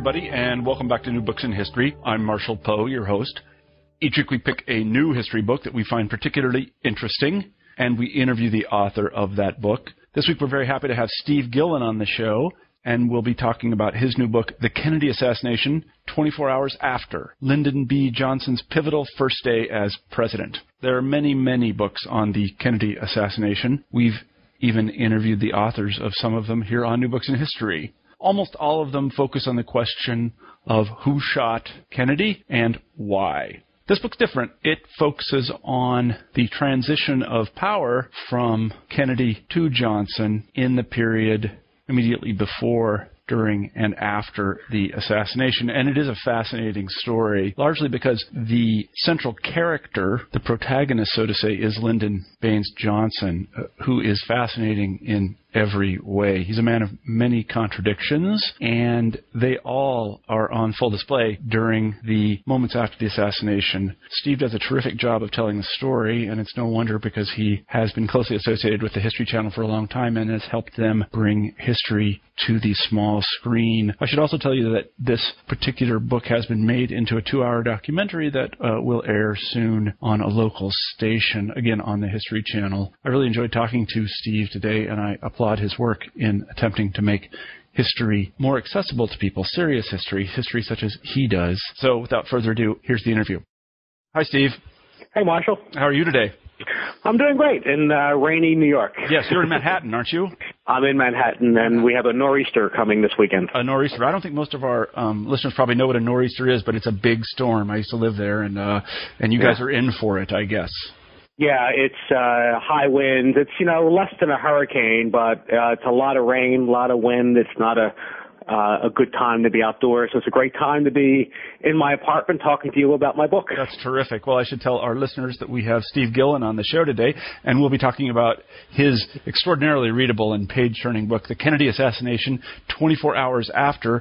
everybody, and welcome back to New Books in History. I'm Marshall Poe, your host. Each week we pick a new history book that we find particularly interesting, and we interview the author of that book. This week we're very happy to have Steve Gillen on the show, and we'll be talking about his new book, The Kennedy Assassination, 24 Hours After, Lyndon B. Johnson's Pivotal First Day as President. There are many, many books on the Kennedy assassination. We've even interviewed the authors of some of them here on New Books in History. Almost all of them focus on the question of who shot Kennedy and why. This book's different. It focuses on the transition of power from Kennedy to Johnson in the period immediately before, during, and after the assassination. And it is a fascinating story, largely because the central character, the protagonist, so to say, is Lyndon Baines Johnson, who is fascinating in every way. He's a man of many contradictions, and they all are on full display during the moments after the assassination. Steve does a terrific job of telling the story, and it's no wonder because he has been closely associated with the History Channel for a long time and has helped them bring history to the small screen. I should also tell you that this particular book has been made into a 2-hour documentary that will air soon on a local station, again on the History Channel. I really enjoyed talking to Steve today, and I applaud his work in attempting to make history more accessible to people, serious history such as he does. So without further ado, here's the interview. Hi, Steve. Hey, Marshall. How are you today? I'm doing great in rainy New York. Yes, you're in Manhattan, aren't you? I'm in Manhattan, and we have a nor'easter coming this weekend. A nor'easter. I don't think most of our listeners probably know what a nor'easter is, but it's a big storm. I used to live there, and you guys are in for it, I guess. Yeah, it's high winds. It's, less than a hurricane, but it's a lot of rain, a lot of wind. It's not a good time to be outdoors. So it's a great time to be in my apartment talking to you about my book. That's terrific. Well, I should tell our listeners that we have Steve Gillen on the show today, and we'll be talking about his extraordinarily readable and page-turning book, The Kennedy Assassination, 24 Hours After,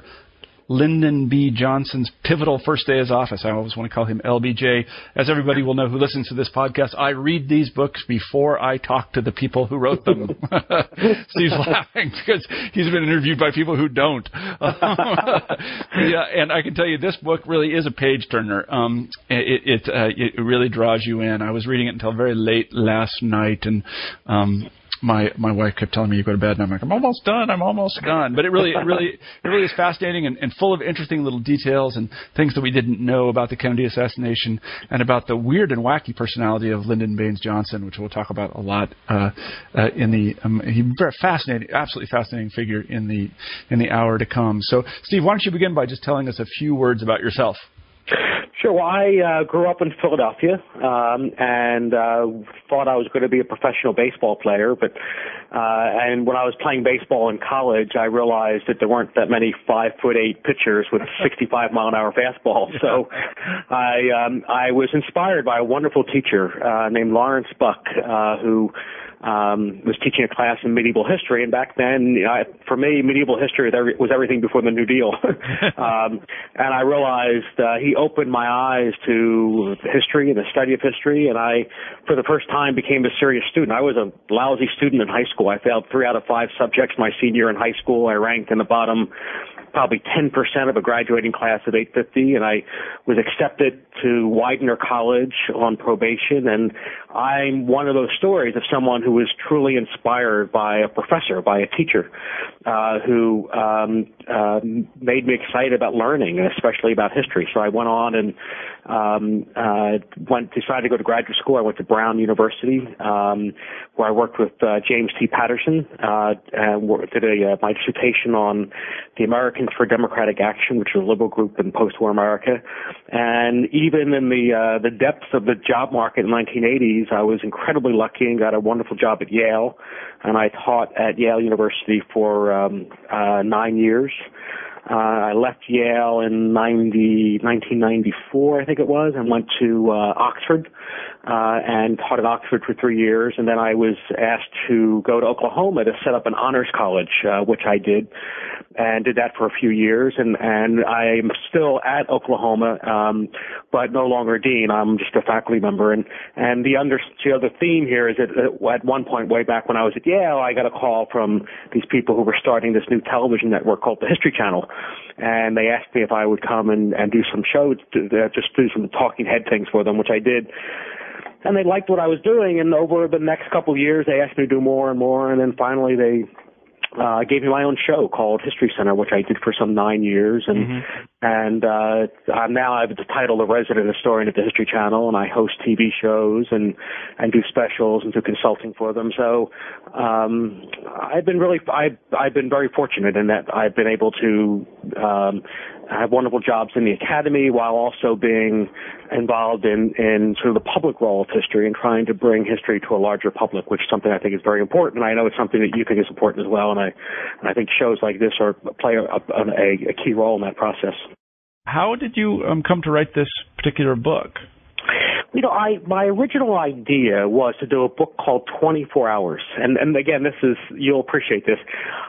Lyndon B. Johnson's Pivotal First Day as Office. I always want to call him LBJ. As everybody will know who listens to this podcast, I read these books before I talk to the people who wrote them. Steve's laughing because he's been interviewed by people who don't. Yeah, and I can tell you this book really is a page-turner. It really draws you in. I was reading it until very late last night, and my wife kept telling me to go to bed, and I'm like, I'm almost done. But it really is fascinating and full of interesting little details and things that we didn't know about the Kennedy assassination and about the weird and wacky personality of Lyndon Baines Johnson, which we'll talk about a lot he's a very fascinating, absolutely fascinating figure in the hour to come. So, Steve, why don't you begin by just telling us a few words about yourself? Sure. Well, I grew up in Philadelphia and thought I was going to be a professional baseball player. And when I was playing baseball in college, I realized that there weren't that many 5'8" pitchers with 65-mile-an-hour fastballs. So I was inspired by a wonderful teacher named Lawrence Buck, who was teaching a class in medieval history, and back then, for me, medieval history was everything before the New Deal. And I realized he opened my eyes to history and the study of history, and I, for the first time, became a serious student. I was a lousy student in high school. I failed 3 out of 5 subjects my senior year in high school. I ranked in the bottom probably 10% of a graduating class of 850, and I was accepted to Widener College on probation, and I'm one of those stories of someone who was truly inspired by a professor, by a teacher, who made me excited about learning, especially about history. So I went on and decided to go to graduate school. I went to Brown University, where I worked with James T. Patterson, and did my dissertation on the Americans for Democratic Action, which is a liberal group in post-war America. And even in the depths of the job market in the 1980s, I was incredibly lucky and got a wonderful job at Yale. And I taught at Yale University for 9 years. I left Yale in 1994, I think it was, and went to Oxford and taught at Oxford for 3 years. And then I was asked to go to Oklahoma to set up an honors college, which I did, and did that for a few years. And I'm still at Oklahoma, but no longer dean. I'm just a faculty member. And the theme here is that at one point, way back when I was at Yale, I got a call from these people who were starting this new television network called the History Channel. and they asked me if I would come and do some shows, just do some talking head things for them, which I did. And they liked what I was doing, and over the next couple of years, they asked me to do more and more, and then finally they gave me my own show called History Center, which I did for some 9 years, and now I have the title of resident historian at the History Channel, and I host TV shows and do specials and do consulting for them. So I've been very fortunate in that I've been able to have wonderful jobs in the academy while also being involved in sort of the public role of history and trying to bring history to a larger public, which is something I think is very important. And I know it's something that you think is important as well. And I think shows like this play a key role in that process. How did you come to write this particular book? You know, my original idea was to do a book called 24 Hours. And again, you'll appreciate this.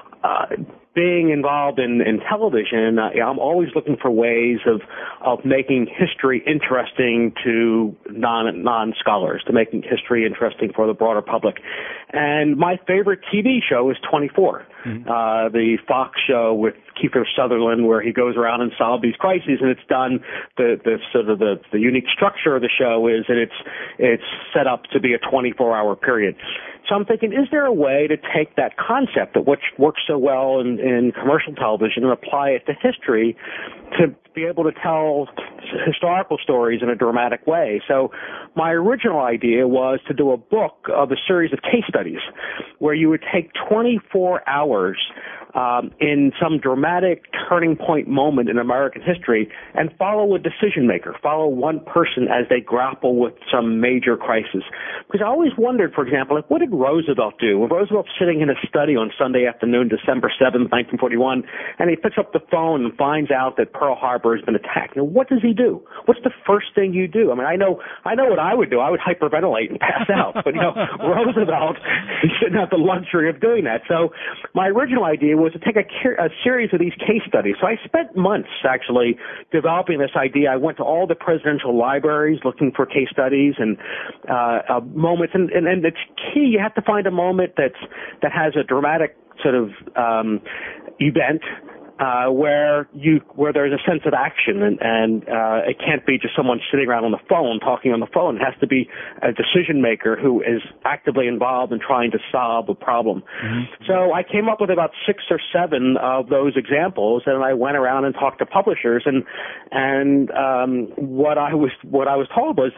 Being involved in television, I'm always looking for ways of making history interesting to non-scholars, to making history interesting for the broader public. And my favorite TV show is 24, the Fox show with Kiefer Sutherland, where he goes around and solves these crises, and it's done. The unique structure of the show is that it's set up to be a 24-hour period. So I'm thinking, is there a way to take that concept that which works so well in commercial television and apply it to history to be able to tell historical stories in a dramatic way? So my original idea was to do a book of a series of case studies where you would take 24 hours in some dramatic turning point moment in American history and follow a decision maker, follow one person as they grapple with some major crisis. Because I always wondered, for example, like, what did Roosevelt do? When Roosevelt's sitting in his study on Sunday afternoon, December 7th, 1941, and he picks up the phone and finds out that Pearl Harbor has been attacked. You know, what does he do? What's the first thing you do? I mean, I know what I would do. I would hyperventilate and pass out. But, Roosevelt, he shouldn't have the luxury of doing that. So my original idea was to take a series of these case studies. So I spent months actually developing this idea. I went to all the presidential libraries looking for case studies and moments. And it's key. You have to find a moment that has a dramatic sort of event where there's a sense of action, and it can't be just someone sitting around on the phone talking on the phone. It has to be a decision maker who is actively involved in trying to solve a problem. So I came up with about 6 or 7 of those examples, and I went around and talked to publishers, and what I was told was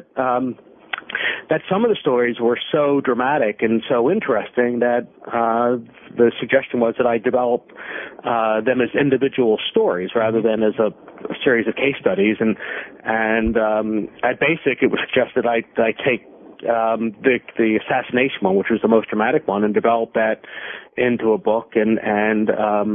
that some of the stories were so dramatic and so interesting that the suggestion was that I develop them as individual stories rather than as a series of case studies. And at Basic, it was suggested I take the assassination one, which was the most dramatic one, and develop that into a book and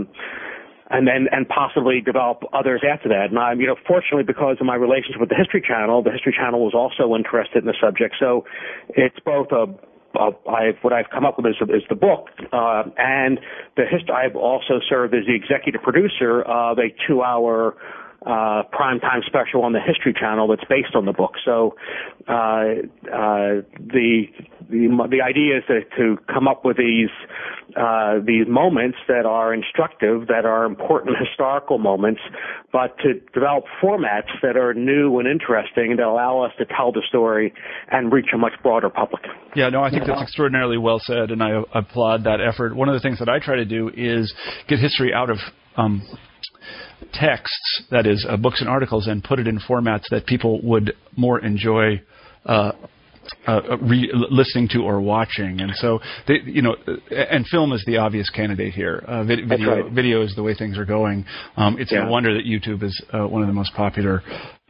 possibly develop others after that. And I'm, fortunately, because of my relationship with the History Channel was also interested in the subject. So it's both what I've come up with is the book, and I've also served as the executive producer of a 2-hour primetime special on the History Channel that's based on the book. So the idea is to come up with these moments that are instructive, that are important historical moments, but to develop formats that are new and interesting that allow us to tell the story and reach a much broader public. Yeah, no, I think that's extraordinarily well said, and I applaud that effort. One of the things that I try to do is get history out of texts, that is, books and articles, and put it in formats that people would more enjoy listening to or watching. And so, and film is the obvious candidate here. Video is the way things are going. It's no wonder that YouTube is one of the most popular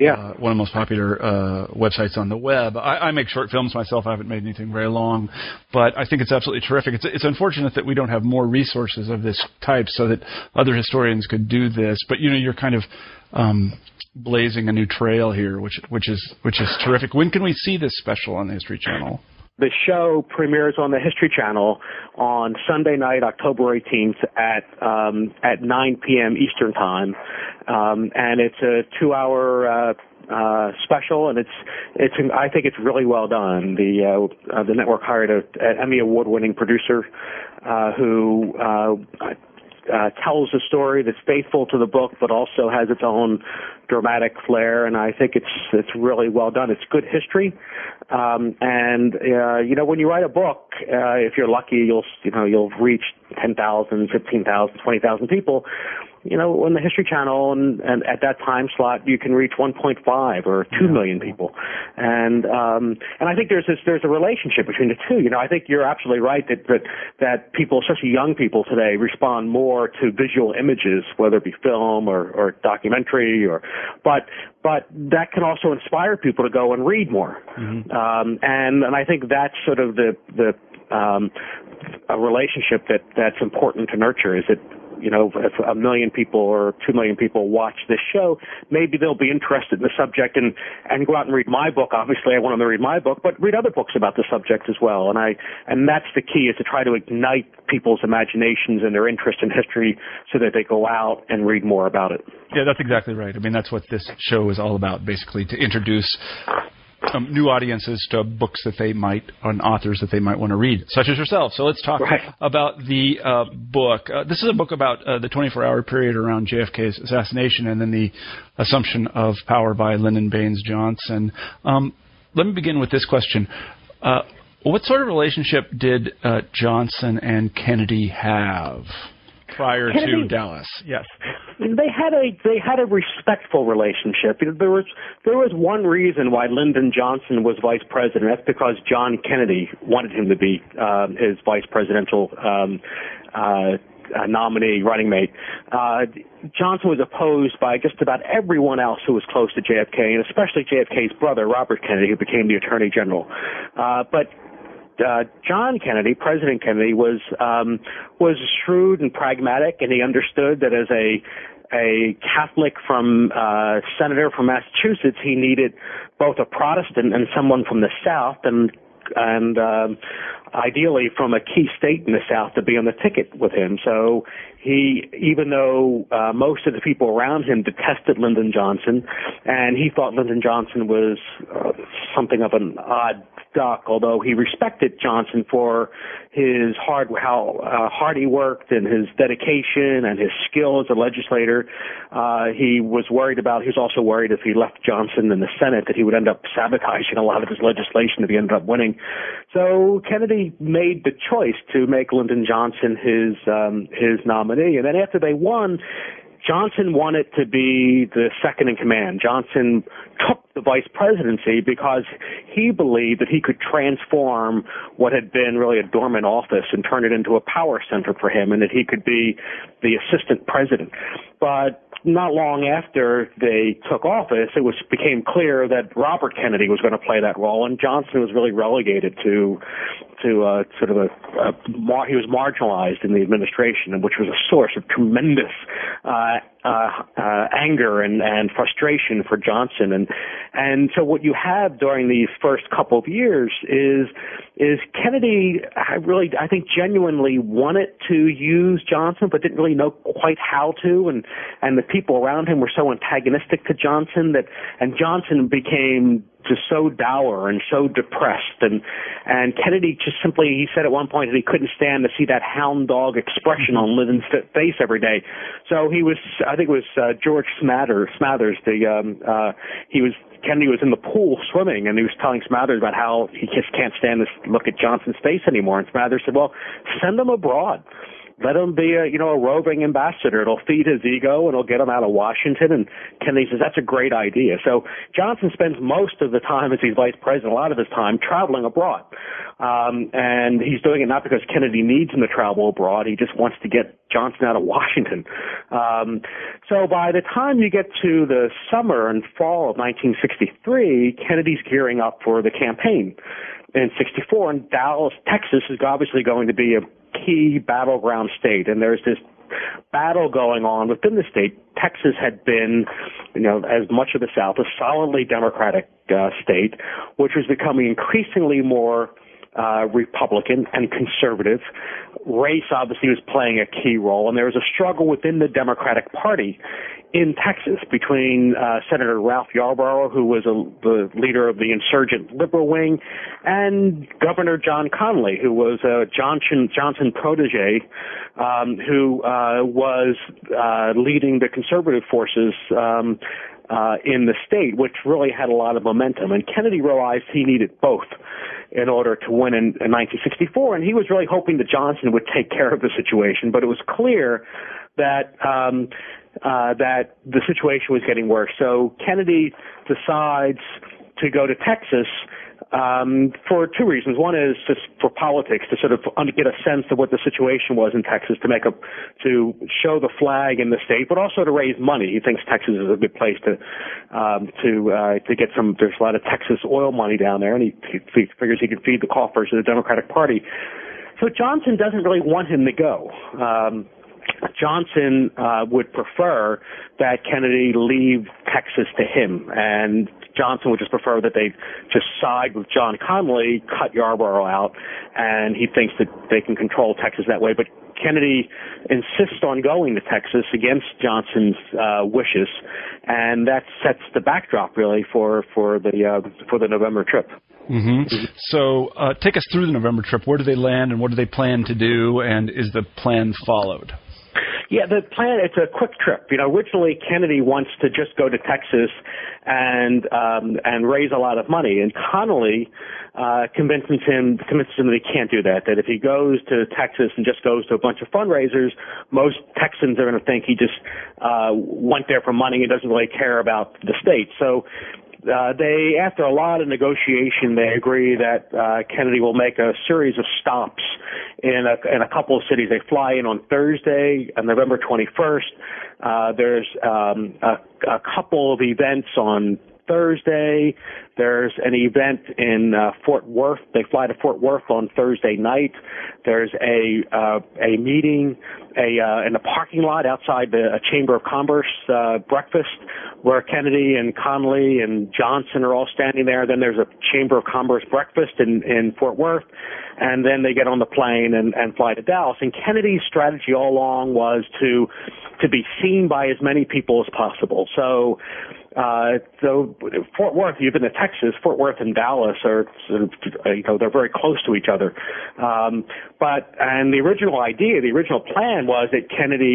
websites on the web. I make short films myself. I haven't made anything very long, but I think it's absolutely terrific. It's unfortunate that we don't have more resources of this type so that other historians could do this. But you're kind of blazing a new trail here, which is terrific. When can we see this special on the History Channel? The show premieres on the History Channel on Sunday night, October 18th at 9 p.m. Eastern Time, and it's a 2-hour special, and I think it's really well done. The network hired an Emmy award-winning producer who tells a story that's faithful to the book, but also has its own dramatic flair. And I think it's really well done. It's good history. When you write a book, if you're lucky, you'll reach 10,000, 15,000, 20,000 people. On the History Channel and at that time slot, you can reach 1.5 or 2 million people. And I think there's a relationship between the two. I think you're absolutely right that people, especially young people today, respond more to visual images, whether it be film or documentary but that can also inspire people to go and read more. Mm-hmm. And I think that's sort of a relationship that's important to nurture, is that if 1 million people or 2 million people watch this show, maybe they'll be interested in the subject and go out and read my book. Obviously, I want them to read my book, but read other books about the subject as well. And that's the key, is to try to ignite people's imaginations and their interest in history so that they go out and read more about it. Yeah, that's exactly right. I mean, that's what this show is all about, basically, to introduce new audiences to books that they might, and authors that they might want to read, such as yourself. So let's talk about the book. This is a book about the 24-hour period around JFK's assassination and then the assumption of power by Lyndon Baines Johnson. Let me begin with this question. What sort of relationship did Johnson and Kennedy have prior to Dallas? Yes. They had a respectful relationship. There was one reason why Lyndon Johnson was vice president. That's because John Kennedy wanted him to be his vice presidential nominee, running mate. Johnson was opposed by just about everyone else who was close to JFK, and especially JFK's brother, Robert Kennedy, who became the Attorney General. But John Kennedy, President Kennedy, was shrewd and pragmatic, and he understood that as a Catholic senator from Massachusetts, he needed both a Protestant and someone from the South, and ideally from a key state in the South, to be on the ticket with him. So even though most of the people around him detested Lyndon Johnson, and he thought Lyndon Johnson was something of an odd duck, although he respected Johnson for how hard he worked and his dedication and his skill as a legislator, he was also worried if he left Johnson in the Senate that he would end up sabotaging a lot of his legislation if he ended up winning. So Kennedy made the choice to make Lyndon Johnson his nominee, and then after they won, Johnson wanted to be the second in command. Johnson took the vice presidency because he believed that he could transform what had been really a dormant office and turn it into a power center for him, and that he could be the assistant president. But not long after they took office, it became clear that Robert Kennedy was going to play that role, and Johnson was really relegated to he was marginalized in the administration, which was a source of tremendous anger and frustration for Johnson. And so what you have during these first couple of years is Kennedy, I think genuinely wanted to use Johnson, but didn't really know quite how to, and the people around him were so antagonistic to Johnson and Johnson became just so dour and so depressed, and Kennedy just simply, he said at one point that he couldn't stand to see that hound dog expression on Lyndon's face every day. So I think it was George Smathers, Kennedy was in the pool swimming, and he was telling Smathers about how he just can't stand to look at Johnson's face anymore. And Smathers said, well, send him abroad. Let him be a roving ambassador. It'll feed his ego and it'll get him out of Washington. And Kennedy says that's a great idea. So Johnson spends most of the time as he's vice president, a lot of his time traveling abroad. And he's doing it not because Kennedy needs him to travel abroad. He just wants to get Johnson out of Washington. So by the time you get to the summer and fall of 1963, Kennedy's gearing up for the campaign in 64, and Dallas, Texas is obviously going to be a key battleground state, and there's this battle going on within the state. Texas had been, as much of the South, a solidly Democratic state, which was becoming increasingly more Republican and conservative. Race obviously was playing a key role, and there was a struggle within the Democratic Party in Texas between Senator Ralph Yarborough, who was the leader of the insurgent liberal wing, and Governor John Connally, who was a Johnson protege, who was leading the conservative forces in the state, which really had a lot of momentum. And Kennedy realized he needed both in order to win in 1964, and he was really hoping that Johnson would take care of the situation. But it was clear that that the situation was getting worse. So Kennedy decides to go to Texas for two reasons. One is just for politics, to sort of get a sense of what the situation was in Texas, to show the flag in the state, but also to raise money. He thinks Texas is a good place to get some. There's a lot of Texas oil money down there, and he figures he can feed the coffers of the Democratic Party. So Johnson doesn't really want him to go. Johnson would prefer that Kennedy leave Texas to him, and Johnson would just prefer that they just side with John Connally, cut Yarborough out, and he thinks that they can control Texas that way. But Kennedy insists on going to Texas against Johnson's wishes, and that sets the backdrop really for the November trip. Mm-hmm. So take us through the November trip. Where do they land, and what do they plan to do, and is the plan followed? Yeah, the plan, it's a quick trip. Originally Kennedy wants to just go to Texas and raise a lot of money. And Connally convinces him that he can't do that if he goes to Texas and just goes to a bunch of fundraisers, most Texans are going to think he just went there for money and doesn't really care about the state. So they, after a lot of negotiation, they agree that Kennedy will make a series of stops in a couple of cities. They fly in on Thursday, on November 21st. There's a couple of events on Thursday. There's an event in Fort Worth. They fly to Fort Worth on Thursday night. There's a meeting in the parking lot outside the Chamber of Commerce breakfast where Kennedy and Connally and Johnson are all standing there. Then there's a Chamber of Commerce breakfast in Fort Worth. And then they get on the plane and fly to Dallas. And Kennedy's strategy all along was to be seen by as many people as possible. So Fort Worth, you've been to Texas, Fort Worth and Dallas are sort of, they're very close to each other. And the original plan was that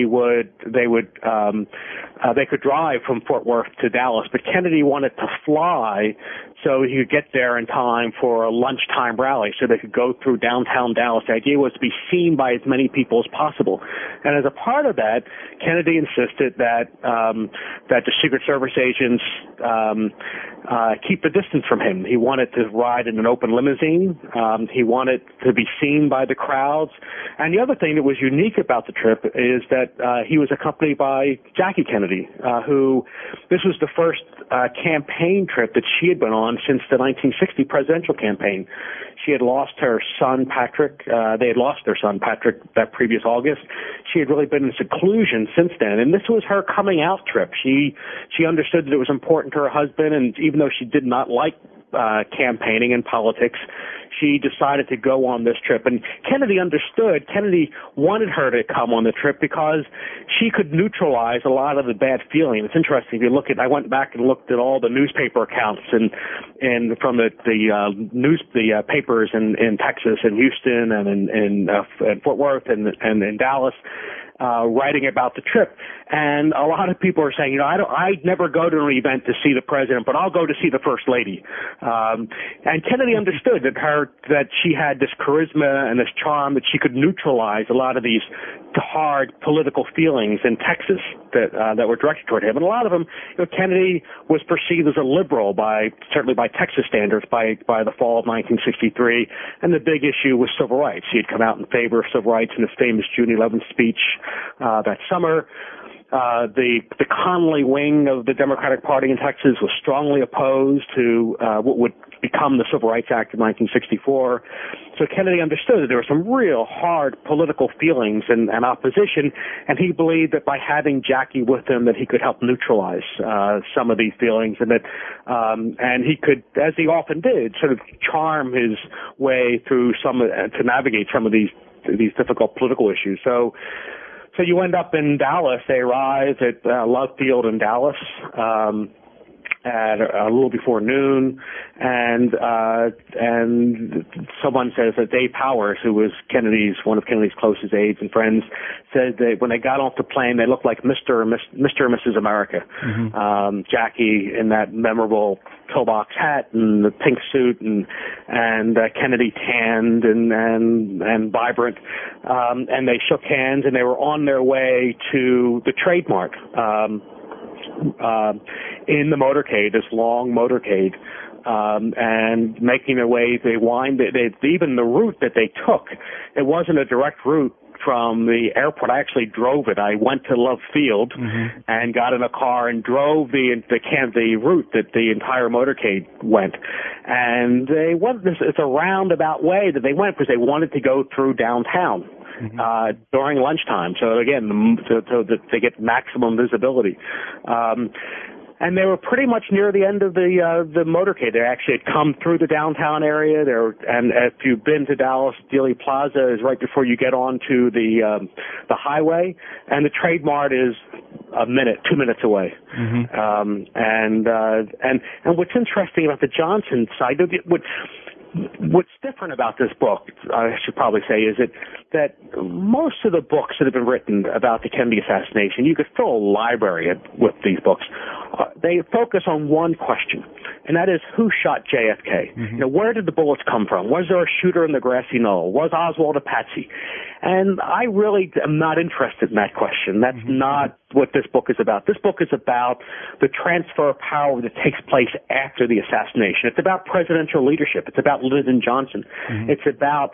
they could drive from Fort Worth to Dallas, but Kennedy wanted to fly so he could get there in time for a lunchtime rally so they could go through downtown Dallas. The idea was to be seen by as many people as possible. And as a part of that, Kennedy insisted that the Secret Service agents keep the distance from him. He wanted to ride in an open limousine. He wanted to be seen by the crowds. And the other thing that was unique about the trip is that he was accompanied by Jackie Kennedy, who this was the first campaign trip that she had been on since the 1960 presidential campaign. She had lost her son, Patrick. They had lost their son, Patrick, that previous August. She had really been in seclusion since then. And this was her coming out trip. She understood that it was important to her husband, and even though she did not like campaigning and politics, she decided to go on this trip. And Kennedy understood. Kennedy wanted her to come on the trip because she could neutralize a lot of the bad feeling. It's interesting. If you look at, I went back and looked at all the newspaper accounts and from the papers in Texas and Houston and in Fort Worth and in Dallas, writing about the trip. And a lot of people are saying, I'd never go to an event to see the president, but I'll go to see the first lady. And Kennedy understood that she had this charisma and this charm, that she could neutralize a lot of these hard political feelings in Texas that were directed toward him. And a lot of them, Kennedy was perceived as a liberal certainly by Texas standards by the fall of 1963. And the big issue was civil rights. He had come out in favor of civil rights in his famous June 11th speech that summer. The Connally wing of the Democratic Party in Texas was strongly opposed to what would become the Civil Rights Act of 1964. So Kennedy understood that there were some real hard political feelings and opposition, and he believed that by having Jackie with him that he could help neutralize some of these feelings, and that and he could, as he often did, sort of charm his way through to navigate some of these difficult political issues. So you end up in Dallas. They arrive at Love Field in Dallas at a little before noon, and someone says that Dave Powers, who was one of Kennedy's closest aides and friends, said that when they got off the plane, they looked like Mr. and Mrs. America. Mm-hmm. Jackie in that memorable pillbox hat and the pink suit, and Kennedy tanned and vibrant, and they shook hands, and they were on their way to the Trade Mart. In the motorcade, this long motorcade, and making their way, even the route that they took, it wasn't a direct route from the airport. I actually drove it. I went to Love Field mm-hmm. and got in a car and drove the route that the entire motorcade went. And they went it's a roundabout way that they went because they wanted to go through downtown. Mm-hmm. During lunchtime, so again, so that they get maximum visibility. And they were pretty much near the end of the motorcade. They actually had come through the downtown area. And if you've been to Dallas, Dealey Plaza is right before you get onto the highway, and the Trade Mart is 2 minutes away. Mm-hmm. And what's interesting about the Johnson side, what's different about this book, I should probably say, is that most of the books that have been written about the Kennedy assassination, you could fill a library with these books. They focus on one question, and that is who shot JFK? Mm-hmm. Where did the bullets come from? Was there a shooter in the grassy knoll? Was Oswald a patsy? And I really am not interested in that question. That's mm-hmm. not what this book is about. This book is about the transfer of power that takes place after the assassination. It's about presidential leadership. It's about Lyndon Johnson. Mm-hmm. It's about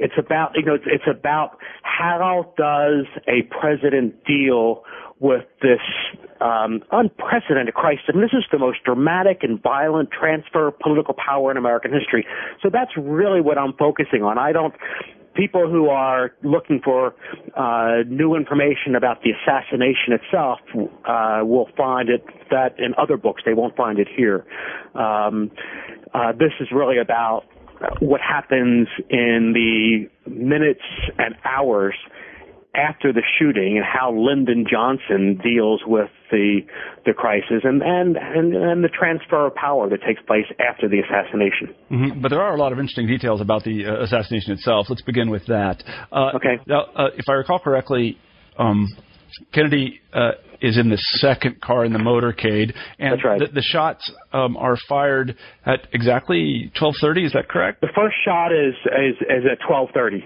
how does a president deal with this unprecedented crisis. I mean, this is the most dramatic and violent transfer of political power in American history. So that's really what I'm focusing on. People who are looking for new information about the assassination itself will find that in other books. They won't find it here. This is really about what happens in the minutes and hours after the shooting and how Lyndon Johnson deals with the crisis and the transfer of power that takes place after the assassination. Mm-hmm. But there are a lot of interesting details about the assassination itself. Let's begin with that. Okay. Now, if I recall correctly, Kennedy is in the second car in the motorcade, and that's right. The shots are fired at exactly 12:30. Is that correct? The first shot is at 12:30,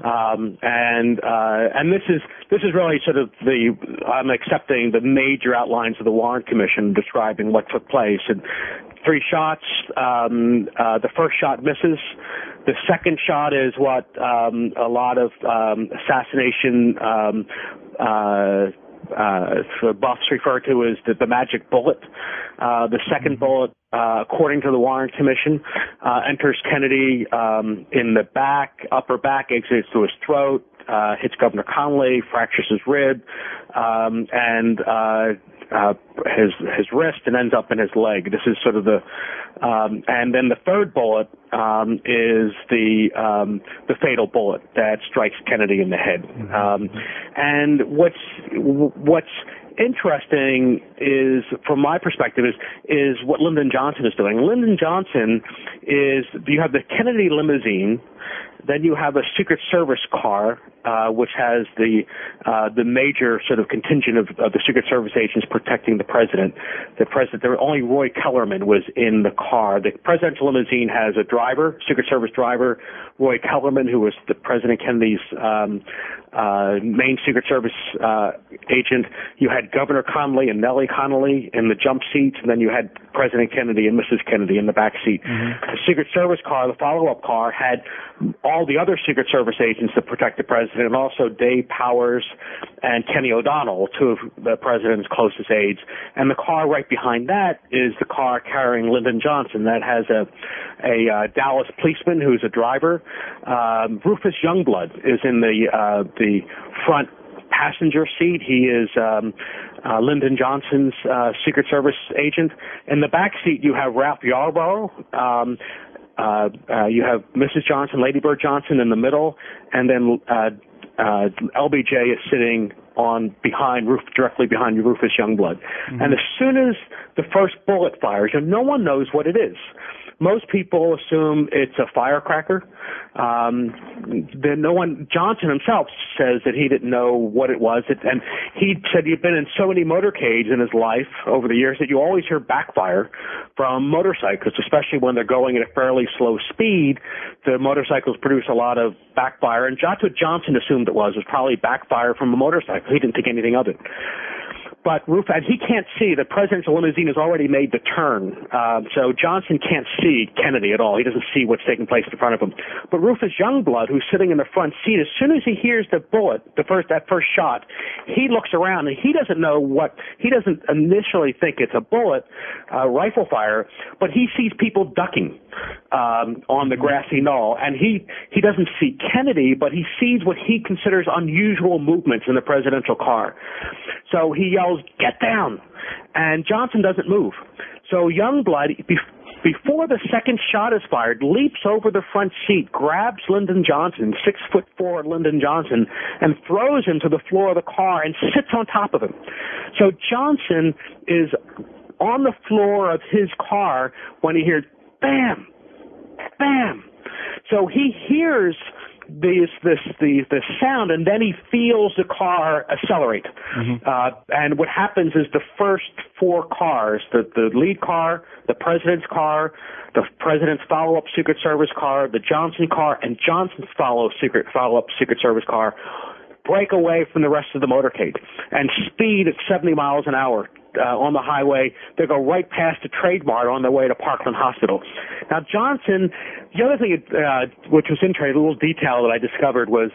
and this is really sort of I'm accepting the major outlines of the Warren Commission describing what took place. And 3 shots. The first shot misses. The second shot is what a lot of assassination buffs refer to as the magic bullet. The second bullet, according to the Warren Commission, enters Kennedy in the upper back, exits through his throat, hits Governor Connally, fractures his rib, and his wrist, and ends up in his leg. This is sort of and then the third bullet is the fatal bullet that strikes Kennedy in the head. And what's interesting is, from my perspective, is what Lyndon Johnson is doing. Lyndon Johnson you have the Kennedy limousine, then you have a Secret Service car, which has the major sort of contingent of the Secret Service agents protecting the president. Only Roy Kellerman was in the car. The presidential limousine has a driver, Secret Service driver, Roy Kellerman, who was the President Kennedy's main Secret Service agent. You had Governor Connally and Nellie Connally in the jump seats, and then you had President Kennedy and Mrs. Kennedy in the back seat. Mm-hmm. The Secret Service car, the follow-up car, had all the other Secret Service agents that protect the president, and also Dave Powers and Kenny O'Donnell, two of the president's closest aides. And the car right behind that is the car carrying Lyndon Johnson. That has a Dallas policeman who's a driver. Rufus Youngblood is in the front passenger seat. He is Lyndon Johnson's Secret Service agent. In the back seat, you have Ralph Yarborough. You have Mrs. Johnson, Lady Bird Johnson in the middle, and then LBJ is sitting directly behind Rufus Youngblood. Mm-hmm. And as soon as the first bullet fires, no one knows what it is. Most people assume it's a firecracker. Johnson himself says that he didn't know what it was. And he said he'd been in so many motorcades in his life over the years that you always hear backfire from motorcycles, especially when they're going at a fairly slow speed. The motorcycles produce a lot of backfire. And that's what Johnson assumed it was probably backfire from a motorcycle. He didn't think anything of it. But and he can't see. The presidential limousine has already made the turn. So Johnson can't see Kennedy at all. He doesn't see what's taking place in front of him. But Rufus Youngblood, who's sitting in the front seat, as soon as he hears the bullet, that first shot, he looks around and he doesn't initially think it's a bullet, rifle fire, but he sees people ducking on the grassy knoll. And he doesn't see Kennedy, but he sees what he considers unusual movements in the presidential car. So he yells, "Get down!" And Johnson doesn't move. So Youngblood, before the second shot is fired, leaps over the front seat, grabs Lyndon Johnson, 6'4" Lyndon Johnson, and throws him to the floor of the car and sits on top of him. So Johnson is on the floor of his car when he hears bam, bam. So he hears the sound, and then he feels the car accelerate. Mm-hmm. And what happens is the first four cars, the lead car, the president's car, the president's follow-up Secret Service car, the Johnson car, and Johnson's follow-up Secret Service car, break away from the rest of the motorcade and speed at 70 miles an hour on the highway. They go right past the Trade Mart on their way to Parkland Hospital. Now, Johnson, the other thing which was interesting, a little detail that I discovered was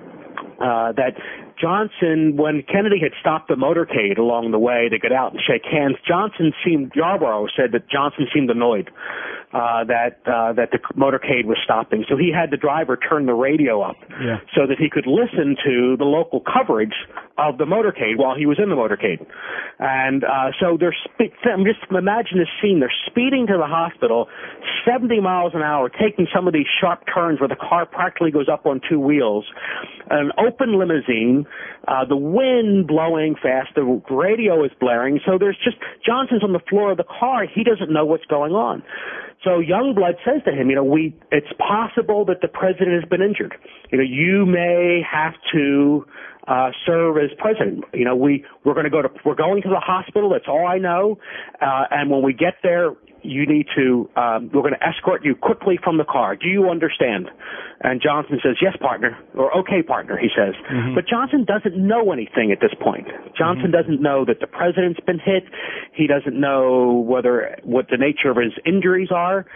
that Johnson, when Kennedy had stopped the motorcade along the way to get out and shake hands, Yarborough said that Johnson seemed annoyed that the motorcade was stopping. So he had the driver turn the radio up so that he could listen to the local coverage of the motorcade while he was in the motorcade. And so just imagine this scene. They're speeding to the hospital, 70 miles an hour, taking some of these sharp turns where the car practically goes up on two wheels, an open limousine, the wind blowing fast, the radio is blaring. So Johnson's on the floor of the car. He doesn't know what's going on. So Youngblood says to him, it's possible that the president has been injured. You may have to serve as president. We're going to the hospital. That's all I know. And when we get there, you need to, we're going to escort you quickly from the car. Do you understand? And Johnson says, yes, partner, or okay, partner, he says. Mm-hmm. But Johnson doesn't know anything at this point. Johnson doesn't know that the president's been hit. He doesn't know what the nature of his injuries are.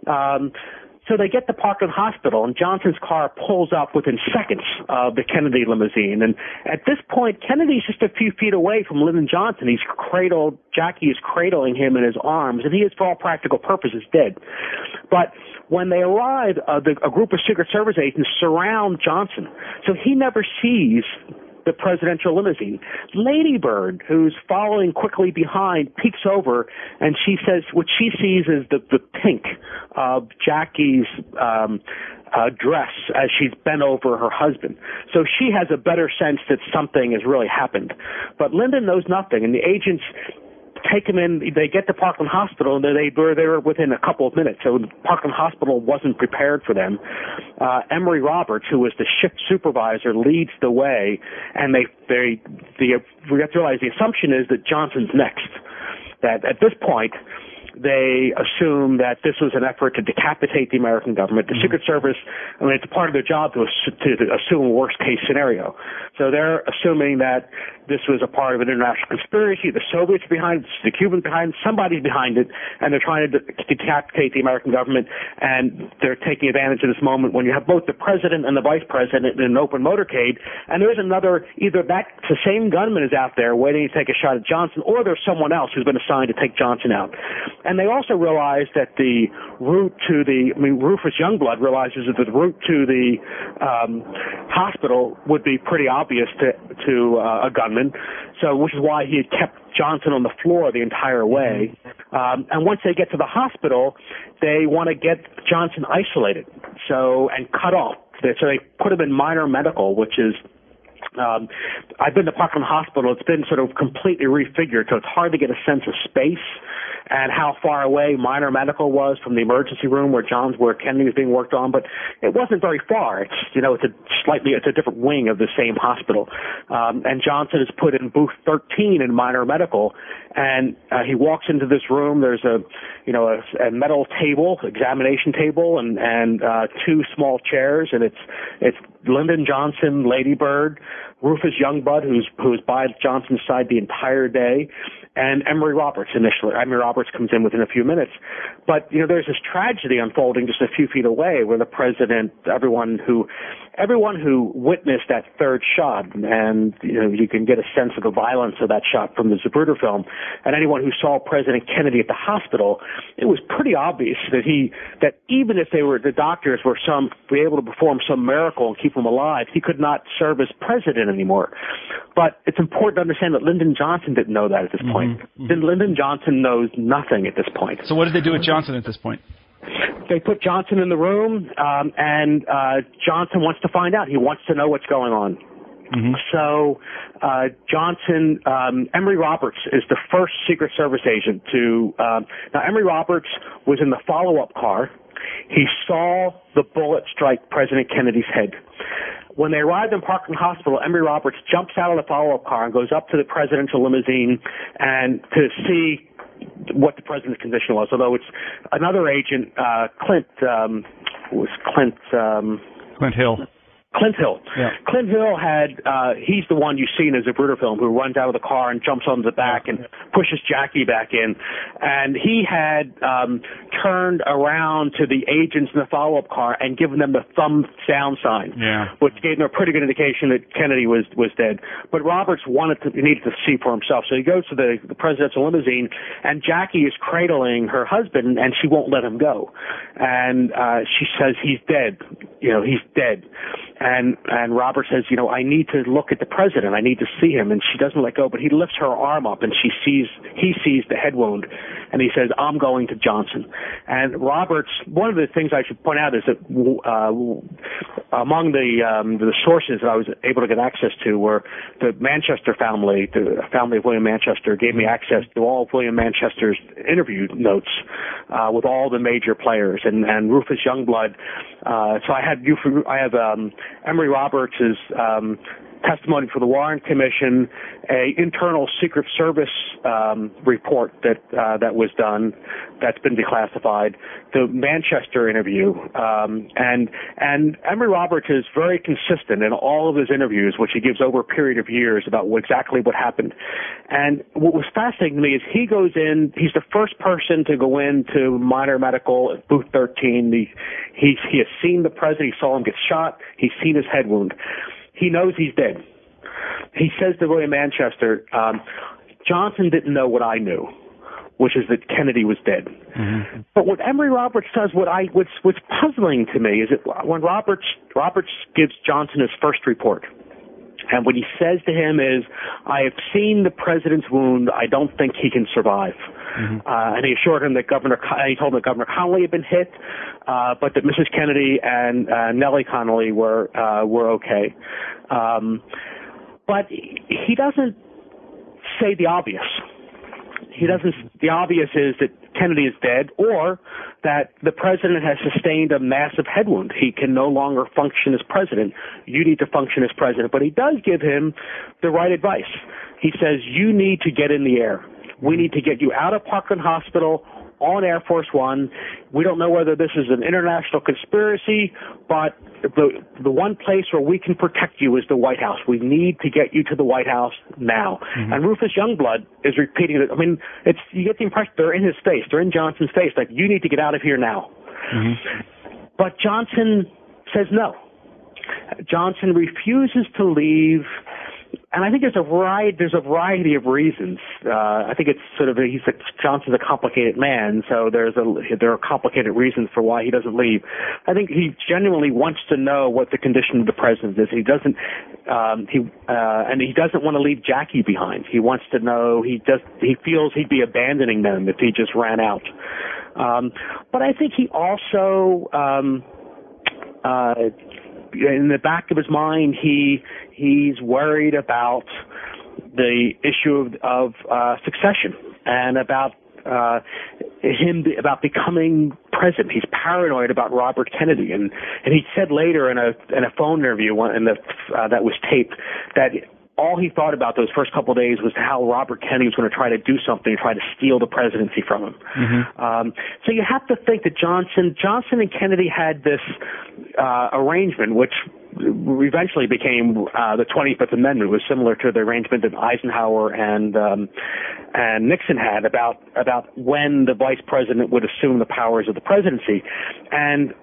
So they get to Parkland Hospital, and Johnson's car pulls up within seconds of the Kennedy limousine. And at this point, Kennedy's just a few feet away from Lyndon Johnson. Jackie is cradling him in his arms, and he is, for all practical purposes, dead. But when they arrive, a group of Secret Service agents surround Johnson. So he never sees the presidential limousine. Lady Bird, who's following quickly behind, peeks over, and she says what she sees is the pink of Jackie's dress as she's bent over her husband. So she has a better sense that something has really happened. But Lyndon knows nothing, and the agents take him in. They get to Parkland Hospital, and they were there within a couple of minutes. So Parkland Hospital wasn't prepared for them. Emory Roberts, who was the shift supervisor, leads the way, and we have to realize the assumption is that Johnson's next. That at this point, they assume that this was an effort to decapitate the American government. The Secret Service, I mean, it's part of their job to assume a worst-case scenario. So they're assuming that this was a part of an international conspiracy. The Soviets are behind it, the Cubans behind it, somebody's behind it, and they're trying to decapitate the American government, and they're taking advantage of this moment when you have both the president and the vice president in an open motorcade, and there's another, either that the same gunman is out there waiting to take a shot at Johnson, or there's someone else who's been assigned to take Johnson out. And they also realize that the route to Rufus Youngblood realizes that the route to the hospital would be pretty obvious to a gunman, so which is why he had kept Johnson on the floor the entire way. And once they get to the hospital, they want to get Johnson isolated, and cut off. So they put him in minor medical, which is, I've been to Parkland Hospital. It's been sort of completely refigured, so it's hard to get a sense of space and how far away minor medical was from the emergency room where Kennedy was being worked on, but it wasn't very far. It's a different wing of the same hospital. And Johnson is put in booth 13 in minor medical, and he walks into this room. There's a metal table, examination table, and two small chairs, and it's Lyndon Johnson, Lady Bird, Rufus Youngblood, who's by Johnson's side the entire day, and Emory Roberts initially. Emory Roberts comes in within a few minutes. But, there's this tragedy unfolding just a few feet away where the president, everyone who witnessed that third shot, and, you can get a sense of the violence of that shot from the Zapruder film, and anyone who saw President Kennedy at the hospital, it was pretty obvious that even if the doctors were able to perform some miracle and keep him alive, he could not serve as president anymore. But it's important to understand that Lyndon Johnson didn't know that at this point. Lyndon Johnson knows nothing at this point. So what did they do with Johnson at this point? They put Johnson in the room, and Johnson wants to find out. He wants to know what's going on. So Johnson, Emory Roberts is the first Secret Service agent to. Now Emory Roberts was in the follow-up car. He saw the bullet strike President Kennedy's head. When they arrived in Parkland Hospital, Emory Roberts jumps out of the follow-up car and goes up to the presidential limousine and to see what the president's condition was. Although it's another agent, Clint Hill. Clint Hill. Yeah. Clint Hill he's the one you see in the Zapruder film who runs out of the car and jumps onto the back and pushes Jackie back in. And he had turned around to the agents in the follow-up car and given them the thumbs down sign, which gave them a pretty good indication that Kennedy was dead. But Roberts needed to see for himself. So he goes to the presidential limousine, and Jackie is cradling her husband, and she won't let him go. And she says, he's dead. He's dead. And Robert says, I need to look at the president. I need to see him. And she doesn't let go, but he lifts her arm up, and he sees the head wound, and he says, I'm going to Johnson. And Roberts, one of the things I should point out is that among the sources that I was able to get access to were the Manchester family, the family of William Manchester gave me access to all of William Manchester's interview notes with all the major players, and Rufus Youngblood. So I have Emory Roberts' testimony for the Warren Commission, a internal Secret Service report that was done, that's been declassified, the Manchester interview, and Emory Roberts is very consistent in all of his interviews, which he gives over a period of years about exactly what happened. And what was fascinating to me is he goes in, he's the first person to go into minor medical at booth 13. He has seen the president, he saw him get shot, he's seen his head wound. He knows he's dead. He says to William Manchester, Johnson didn't know what I knew, which is that Kennedy was dead. Mm-hmm. But what Emory Roberts does, what's puzzling to me is that when Roberts gives Johnson his first report, and what he says to him is, I have seen the president's wound. I don't think he can survive. Mm-hmm. And he assured him that he told him that Governor Connolly had been hit, but that Mrs. Kennedy and Nellie Connolly were okay. But he doesn't say the obvious. The obvious is that Kennedy is dead, or that the president has sustained a massive head wound. He can no longer function as president. You need to function as president. But he does give him the right advice. He says, you need to get in the air. We need to get you out of Parkland Hospital on Air Force One. We don't know whether this is an international conspiracy, but the one place where we can protect you is the White House. We need to get you to the White House now. Mm-hmm. And Rufus Youngblood is repeating it. I mean, you get the impression they're in his face. They're in Johnson's face. Like, you need to get out of here now. Mm-hmm. But Johnson says no. Johnson refuses to leave. And I think there's a variety of reasons. I think it's sort of Johnson's a complicated man, so there are complicated reasons for why he doesn't leave. I think he genuinely wants to know what the condition of the president is. He doesn't want to leave Jackie behind. He wants to know. He feels he'd be abandoning them if he just ran out. But I think he also, in the back of his mind, he's worried about the issue of succession and about becoming president. He's paranoid about Robert Kennedy, and he said later in a phone interview that was taped that all he thought about those first couple of days was how Robert Kennedy was going to try to do something, try to steal the presidency from him. Mm-hmm. So you have to think that Johnson and Kennedy had this arrangement, which eventually became the 25th Amendment. It was similar to the arrangement that Eisenhower and Nixon had about when the vice president would assume the powers of the presidency, and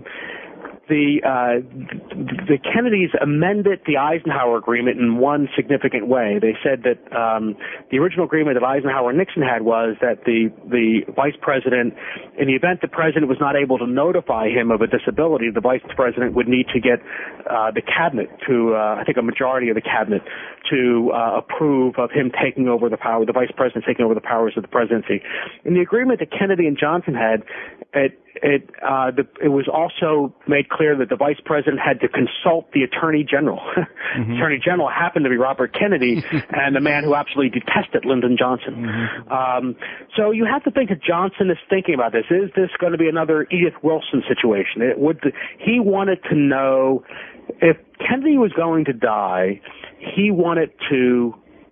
the Kennedys amended the Eisenhower agreement in one significant way. They said that the original agreement that Eisenhower and Nixon had was that the vice president, in the event the president was not able to notify him of a disability, the vice president would need to get the cabinet to, I think a majority of the cabinet, to approve of him taking over the power, the vice president taking over the powers of the presidency. In the agreement that Kennedy and Johnson had, it was also made clear that the vice president had to consult the attorney general. Mm-hmm. The attorney general happened to be Robert Kennedy and the man who absolutely detested Lyndon Johnson. Mm-hmm. So you have to think that Johnson is thinking about this. Is this going to be another Edith Wilson situation? He wanted to know if Kennedy was going to die. He wanted to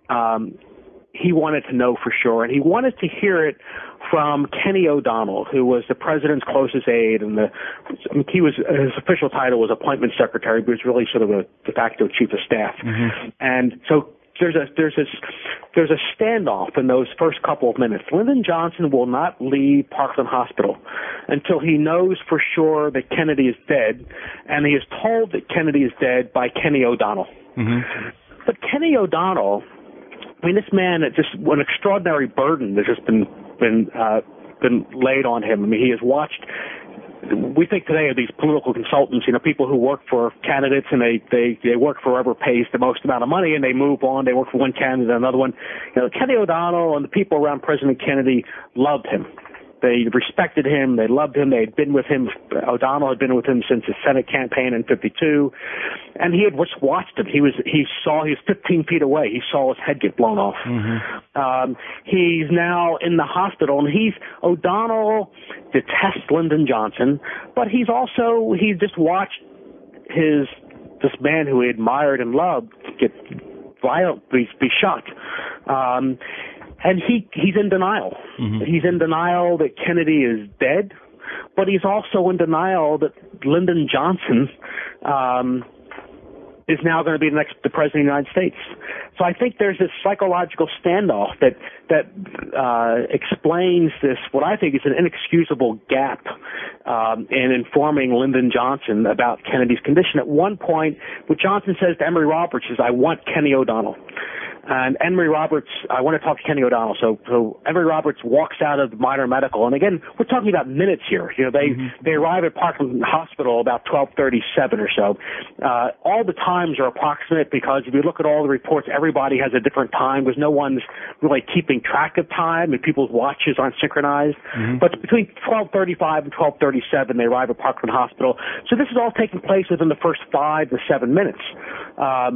know for sure, and he wanted to hear it from Kenny O'Donnell, who was the president's closest aide, and his official title was appointment secretary, but he was really sort of a de facto chief of staff. Mm-hmm. And so there's a standoff in those first couple of minutes. Lyndon Johnson will not leave Parkland Hospital until he knows for sure that Kennedy is dead, and he is told that Kennedy is dead by Kenny O'Donnell. Mm-hmm. But Kenny O'Donnell, I mean, this man, just an extraordinary burden has just been laid on him. I mean, he has watched. We think today of these political consultants, people who work for candidates and they work for whoever pays the most amount of money, and they move on. They work for one candidate and another one. Kenny O'Donnell and the people around President Kennedy loved him. They respected him. They loved him. They had been with him. O'Donnell had been with him since his Senate campaign in '52, and he had just watched him. He was 15 feet away. He saw his head get blown off. Mm-hmm. He's now in the hospital, and O'Donnell detests Lyndon Johnson, but he's just watched this man who he admired and loved get violently be shot. And he's in denial. Mm-hmm. He's in denial that Kennedy is dead, but he's also in denial that Lyndon Johnson is now going to be the president of the United States. So I think there's this psychological standoff that explains this, what I think is an inexcusable gap in informing Lyndon Johnson about Kennedy's condition. At one point, what Johnson says to Emory Roberts is, "I want Kenny O'Donnell." And Emory Roberts, I want to talk to Kenny O'Donnell. So Emory Roberts walks out of minor medical, and again, we're talking about minutes here. They arrive at Parkland Hospital about 12:37 or so. All the times are approximate because if you look at all the reports, everybody has a different time because no one's really keeping track of time and people's watches aren't synchronized. Mm-hmm. But between 12:35 and 12:37, they arrive at Parkland Hospital. So this is all taking place within the first 5 to 7 minutes that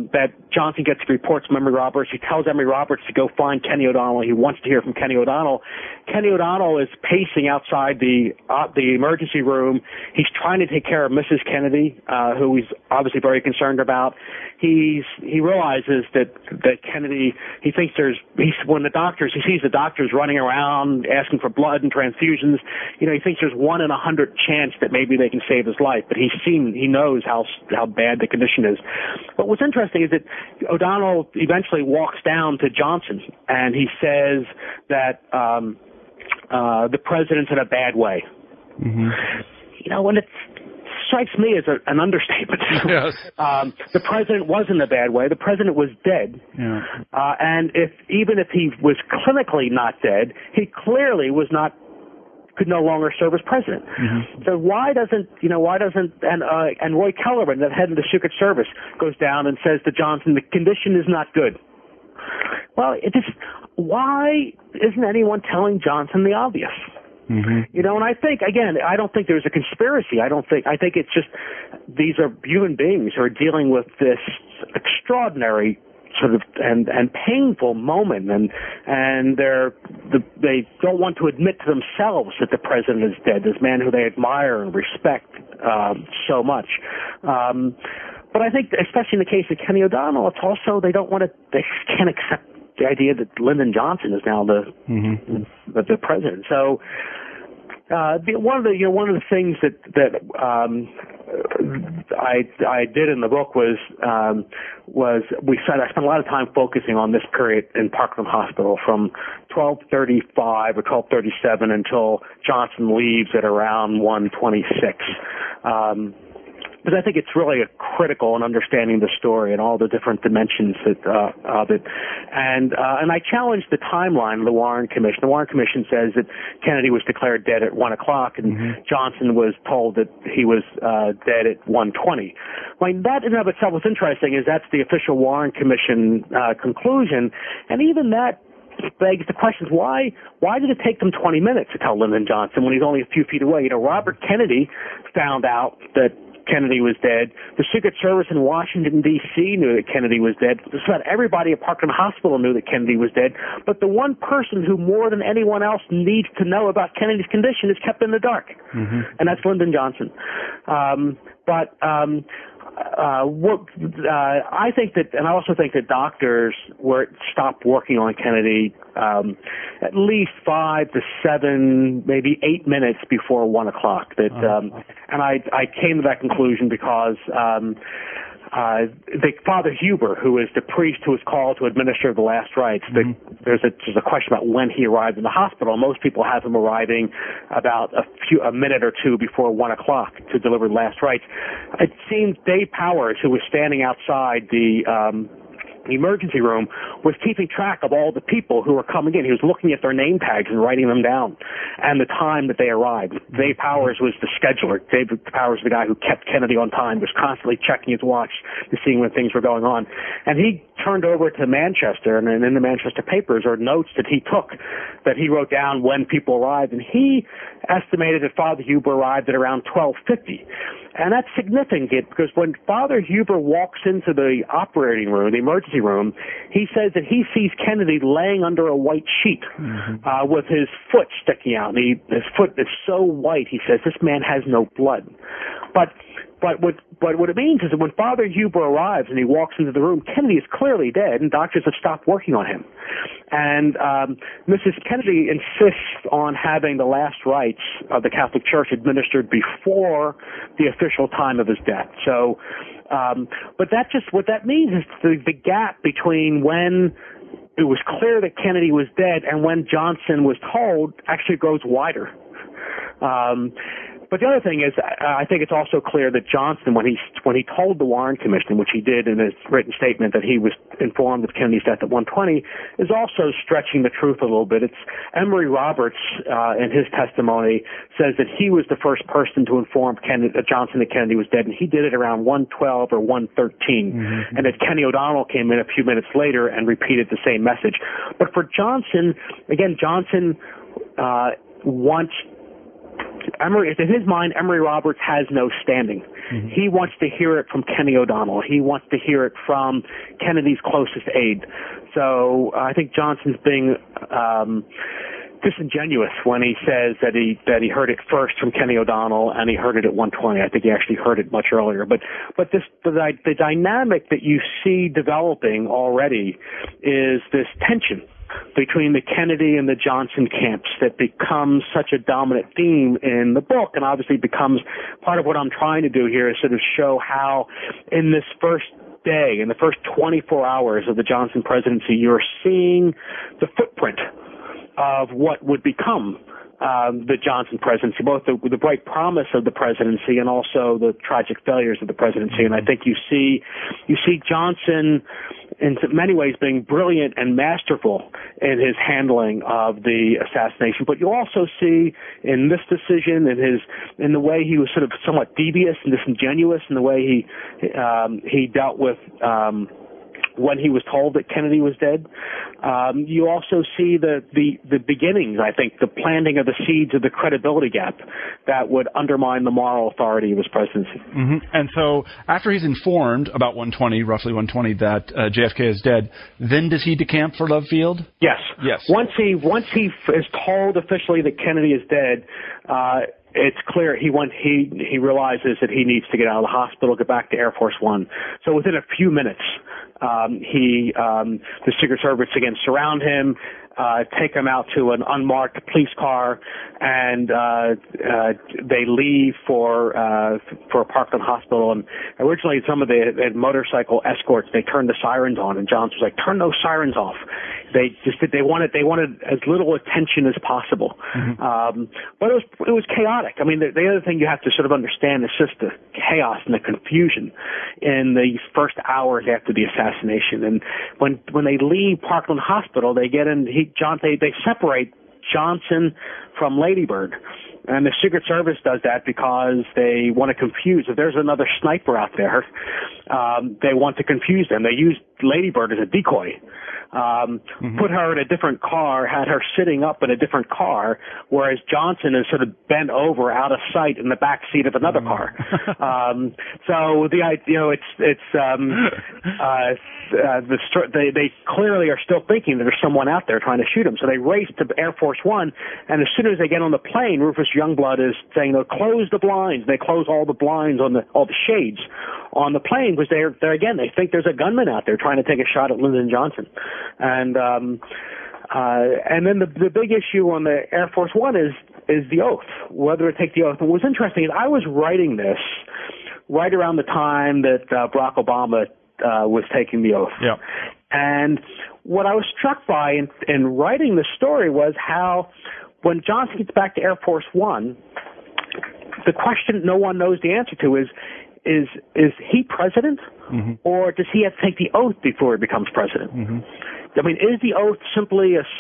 Johnson gets reports from Emory Roberts. He tells Emory Roberts to go find Kenny O'Donnell. He wants to hear from Kenny O'Donnell. Kenny O'Donnell is pacing outside the emergency room. He's trying to take care of Mrs. Kennedy, who he's obviously very concerned about. He realizes that Kennedy, he sees the doctors running around asking for blood and transfusions. He thinks there's 1 in 100 chance that maybe they can save his life, but he knows how bad the condition is. But what's interesting is that O'Donnell eventually walks down to Johnson and he says that the president's in a bad way. Mm-hmm. And it strikes me as an understatement. Yes. The president was in a bad way. The president was dead. Yeah. And even if he was clinically not dead, he clearly could no longer serve as president. Mm-hmm. So why doesn't and Roy Kellerman, the head of the Secret Service, goes down and says to Johnson, the condition is not good. Well, why isn't anyone telling Johnson the obvious? Mm-hmm. And I think, again, I don't think there's a conspiracy. I think it's just these are human beings who are dealing with this extraordinary sort of and painful moment, and they don't want to admit to themselves that the president is dead, this man who they admire and respect so much. But I think, especially in the case of Kenny O'Donnell, it's also they can't accept the idea that Lyndon Johnson is now the president. So one of the things that I did in the book was I spent a lot of time focusing on this period in Parkland Hospital from 12:35 or 12:37 until Johnson leaves at around 1:26. Because I think it's really critical in understanding the story and all the different dimensions of it. And I challenged the timeline of the Warren Commission. The Warren Commission says that Kennedy was declared dead at 1 o'clock, and Johnson was told that he was dead at 1:20. That in and of itself was interesting, is that's the official Warren Commission conclusion, and even that begs the question: why did it take them 20 minutes to tell Lyndon Johnson when he's only a few feet away? Robert Kennedy found out that Kennedy was dead. The Secret Service in Washington, D.C. knew that Kennedy was dead. Just about everybody at Parkland Hospital knew that Kennedy was dead. But the one person who more than anyone else needs to know about Kennedy's condition is kept in the dark, and that's Lyndon Johnson. I think that, and I also think that doctors stopped working on Kennedy at least 5 to 7, maybe 8 minutes before 1 o'clock. And I came to that conclusion because Father Huber, who is the priest who was called to administer the last rites, there's a question about when he arrived in the hospital. Most people have him arriving about a minute or two before 1 o'clock to deliver the last rites. It seemed Dave Powers, who was standing outside the emergency room, was keeping track of all the people who were coming in. He was looking at their name tags and writing them down and the time that they arrived. Dave Powers was the scheduler. Dave Powers, the guy who kept Kennedy on time, was constantly checking his watch to see when things were going on. And he turned over to Manchester, and in the Manchester papers are notes that he took, that he wrote down when people arrived, and he estimated that Father Huber arrived at around 12:50. And that's significant because when Father Huber walks into the operating room, the emergency room, he says that he sees Kennedy laying under a white sheet with his foot sticking out. And his foot is so white, he says, this man has no blood. But what it means is that when Father Huber arrives and he walks into the room, Kennedy is clearly dead, and doctors have stopped working on him. And Mrs. Kennedy insists on having the last rites of the Catholic Church administered before the official time of his death. So, but what that means is the gap between when it was clear that Kennedy was dead and when Johnson was told actually grows wider. But the other thing is, I think it's also clear that Johnson, when he told the Warren Commission, which he did in his written statement, that he was informed of Kennedy's death at 1:20, is also stretching the truth a little bit. It's Emory Roberts, in his testimony, says that he was the first person to inform Johnson that Kennedy was dead, and he did it around 1:12 or 1:13, and that Kenny O'Donnell came in a few minutes later and repeated the same message. But for Johnson, again, Johnson wants in his mind, Emory Roberts has no standing. Mm-hmm. He wants to hear it from Kenny O'Donnell. He wants to hear it from Kennedy's closest aide. So I think Johnson's being disingenuous when he says that he heard it first from Kenny O'Donnell and he heard it at 1:20. I think he actually heard it much earlier. But the dynamic that you see developing already is this tension between the Kennedy and the Johnson camps that becomes such a dominant theme in the book, and obviously becomes part of what I'm trying to do here is sort of show how in this first day, in the first 24 hours of the Johnson presidency, you're seeing the footprint of what would become the Johnson presidency, both the bright promise of the presidency and also the tragic failures of the presidency. And I think you see Johnson in many ways being brilliant and masterful in his handling of the assassination. But you also see in this decision, in the way he was sort of somewhat devious and disingenuous in the way he dealt with when he was told that Kennedy was dead. You also see the beginnings, I think, the planting of the seeds of the credibility gap that would undermine the moral authority of his presidency. Mm-hmm. And so after he's informed about roughly 1:20, that JFK is dead, then does he decamp for Love Field? Yes. Yes. Once he is told officially that Kennedy is dead, it's clear he realizes that he needs to get out of the hospital, get back to Air Force One. So within a few minutes, the Secret Service again surround him, take him out to an unmarked police car, and they leave for Parkland Hospital. And originally, some of the motorcycle escorts, they turned the sirens on, and Johnson was like, "Turn those sirens off." They wanted as little attention as possible. Mm-hmm. But it was chaotic. I mean, the other thing you have to sort of understand is just the chaos and the confusion in the first hours after the assassination. And when they leave Parkland Hospital, they get in. They separate Johnson from Lady Bird. And the Secret Service does that because they want to confuse. If there's another sniper out there, they want to confuse them. They use Lady Bird as a decoy. Put her in a different car, had her sitting up in a different car, whereas Johnson is sort of bent over out of sight in the back seat of another car. So they clearly are still thinking that there's someone out there trying to shoot him. So they race to Air Force One, and as soon as they get on the plane, Rufus Youngblood is saying, "No, close the blinds." They close all the blinds on all the shades on the plane because they're again, they think there's a gunman out there trying to take a shot at Lyndon Johnson. And then the big issue on the Air Force One is the oath, whether to take the oath. And what was interesting is I was writing this right around the time that Barack Obama was taking the oath. Yeah. And what I was struck by in writing the story was how when Johnson gets back to Air Force One, the question no one knows the answer to is he president, mm-hmm. or does he have to take the oath before he becomes president? Mm-hmm. I mean, is the oath simply a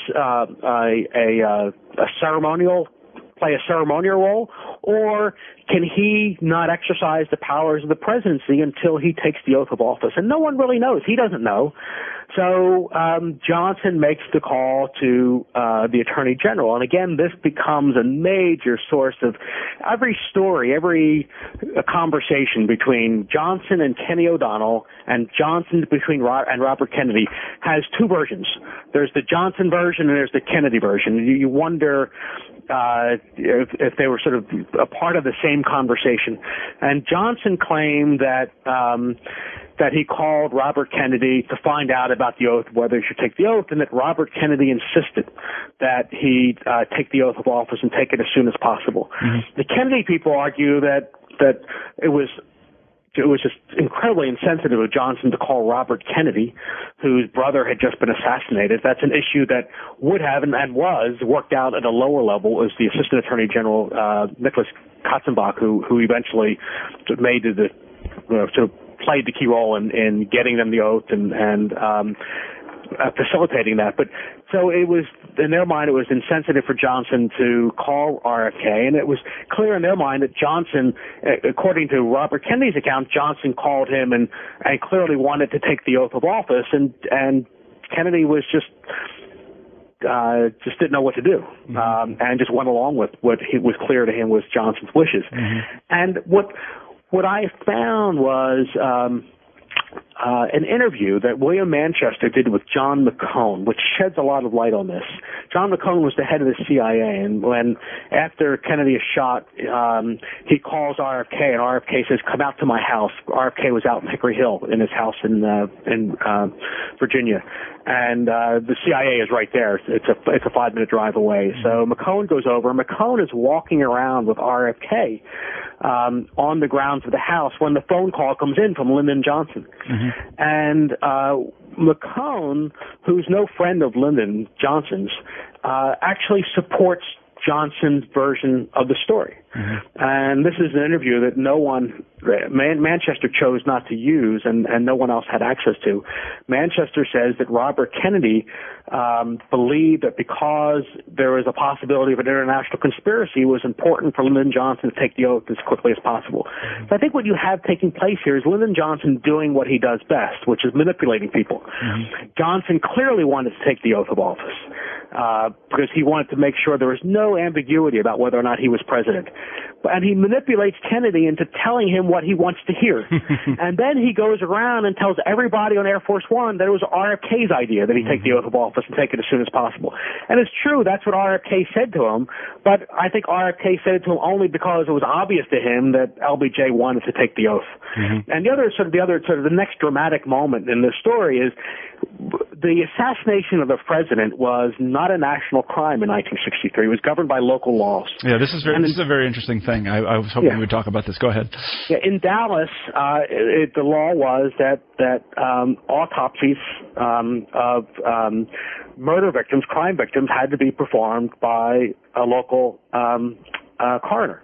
ceremonial, play a ceremonial role, or can he not exercise the powers of the presidency until he takes the oath of office? And no one really knows. He doesn't know. So Johnson makes the call to the Attorney General. And again, this becomes a major source of every story, every conversation between Johnson and Kenny O'Donnell and Johnson and Robert Kennedy has two versions. There's the Johnson version and there's the Kennedy version. You wonder if they were sort of a part of the same conversation. And Johnson claimed that he called Robert Kennedy to find out about the oath, whether he should take the oath, and that Robert Kennedy insisted that he take the oath of office and take it as soon as possible. Mm-hmm. The Kennedy people argue that it was just incredibly insensitive of Johnson to call Robert Kennedy, whose brother had just been assassinated. That's an issue that would have and was worked out at a lower level as the Assistant Attorney General, Nicholas Katzenbach, who eventually made played the key role in getting them the oath and facilitating that. But so it was, in their mind, it was insensitive for Johnson to call RFK, and it was clear in their mind that Johnson, according to Robert Kennedy's account, Johnson called him and clearly wanted to take the oath of office, and Kennedy was just just didn't know what to do, and just went along with what was clear to him was Johnson's wishes. And what I found was an interview that William Manchester did with John McCone, which sheds a lot of light on this. John McCone was the head of the CIA, and when after Kennedy is shot, he calls RFK, and RFK says, "Come out to my house." RFK was out in Hickory Hill in his house in Virginia, and the CIA is right there. It's a 5-minute drive away. So McCone goes over. McCone is walking around with RFK on the grounds of the house when the phone call comes in from Lyndon Johnson. And McCone, who's no friend of Lyndon Johnson's, actually supports Johnson's version of the story. And this is an interview that Manchester chose not to use, and no one else had access to. Manchester says that Robert Kennedy believed that because there was a possibility of an international conspiracy, it was important for Lyndon Johnson to take the oath as quickly as possible. So I think what you have taking place here is Lyndon Johnson doing what he does best, which is manipulating people. Johnson clearly wanted to take the oath of office because he wanted to make sure there was no ambiguity about whether or not he was president. And he manipulates Kennedy into telling him what he wants to hear. And then he goes around and tells everybody on Air Force One that it was RFK's idea that he take the oath of office and take it as soon as possible. And it's true, that's what RFK said to him, but I think RFK said it to him only because it was obvious to him that LBJ wanted to take the oath. And the next dramatic moment in this story is the assassination of the president was not a national crime in 1963. It was governed by local laws. Yeah, this is a very interesting thing. I was hoping we would talk about this. Go ahead. Yeah, in Dallas, the law was that autopsies of murder victims, crime victims, had to be performed by a local coroner.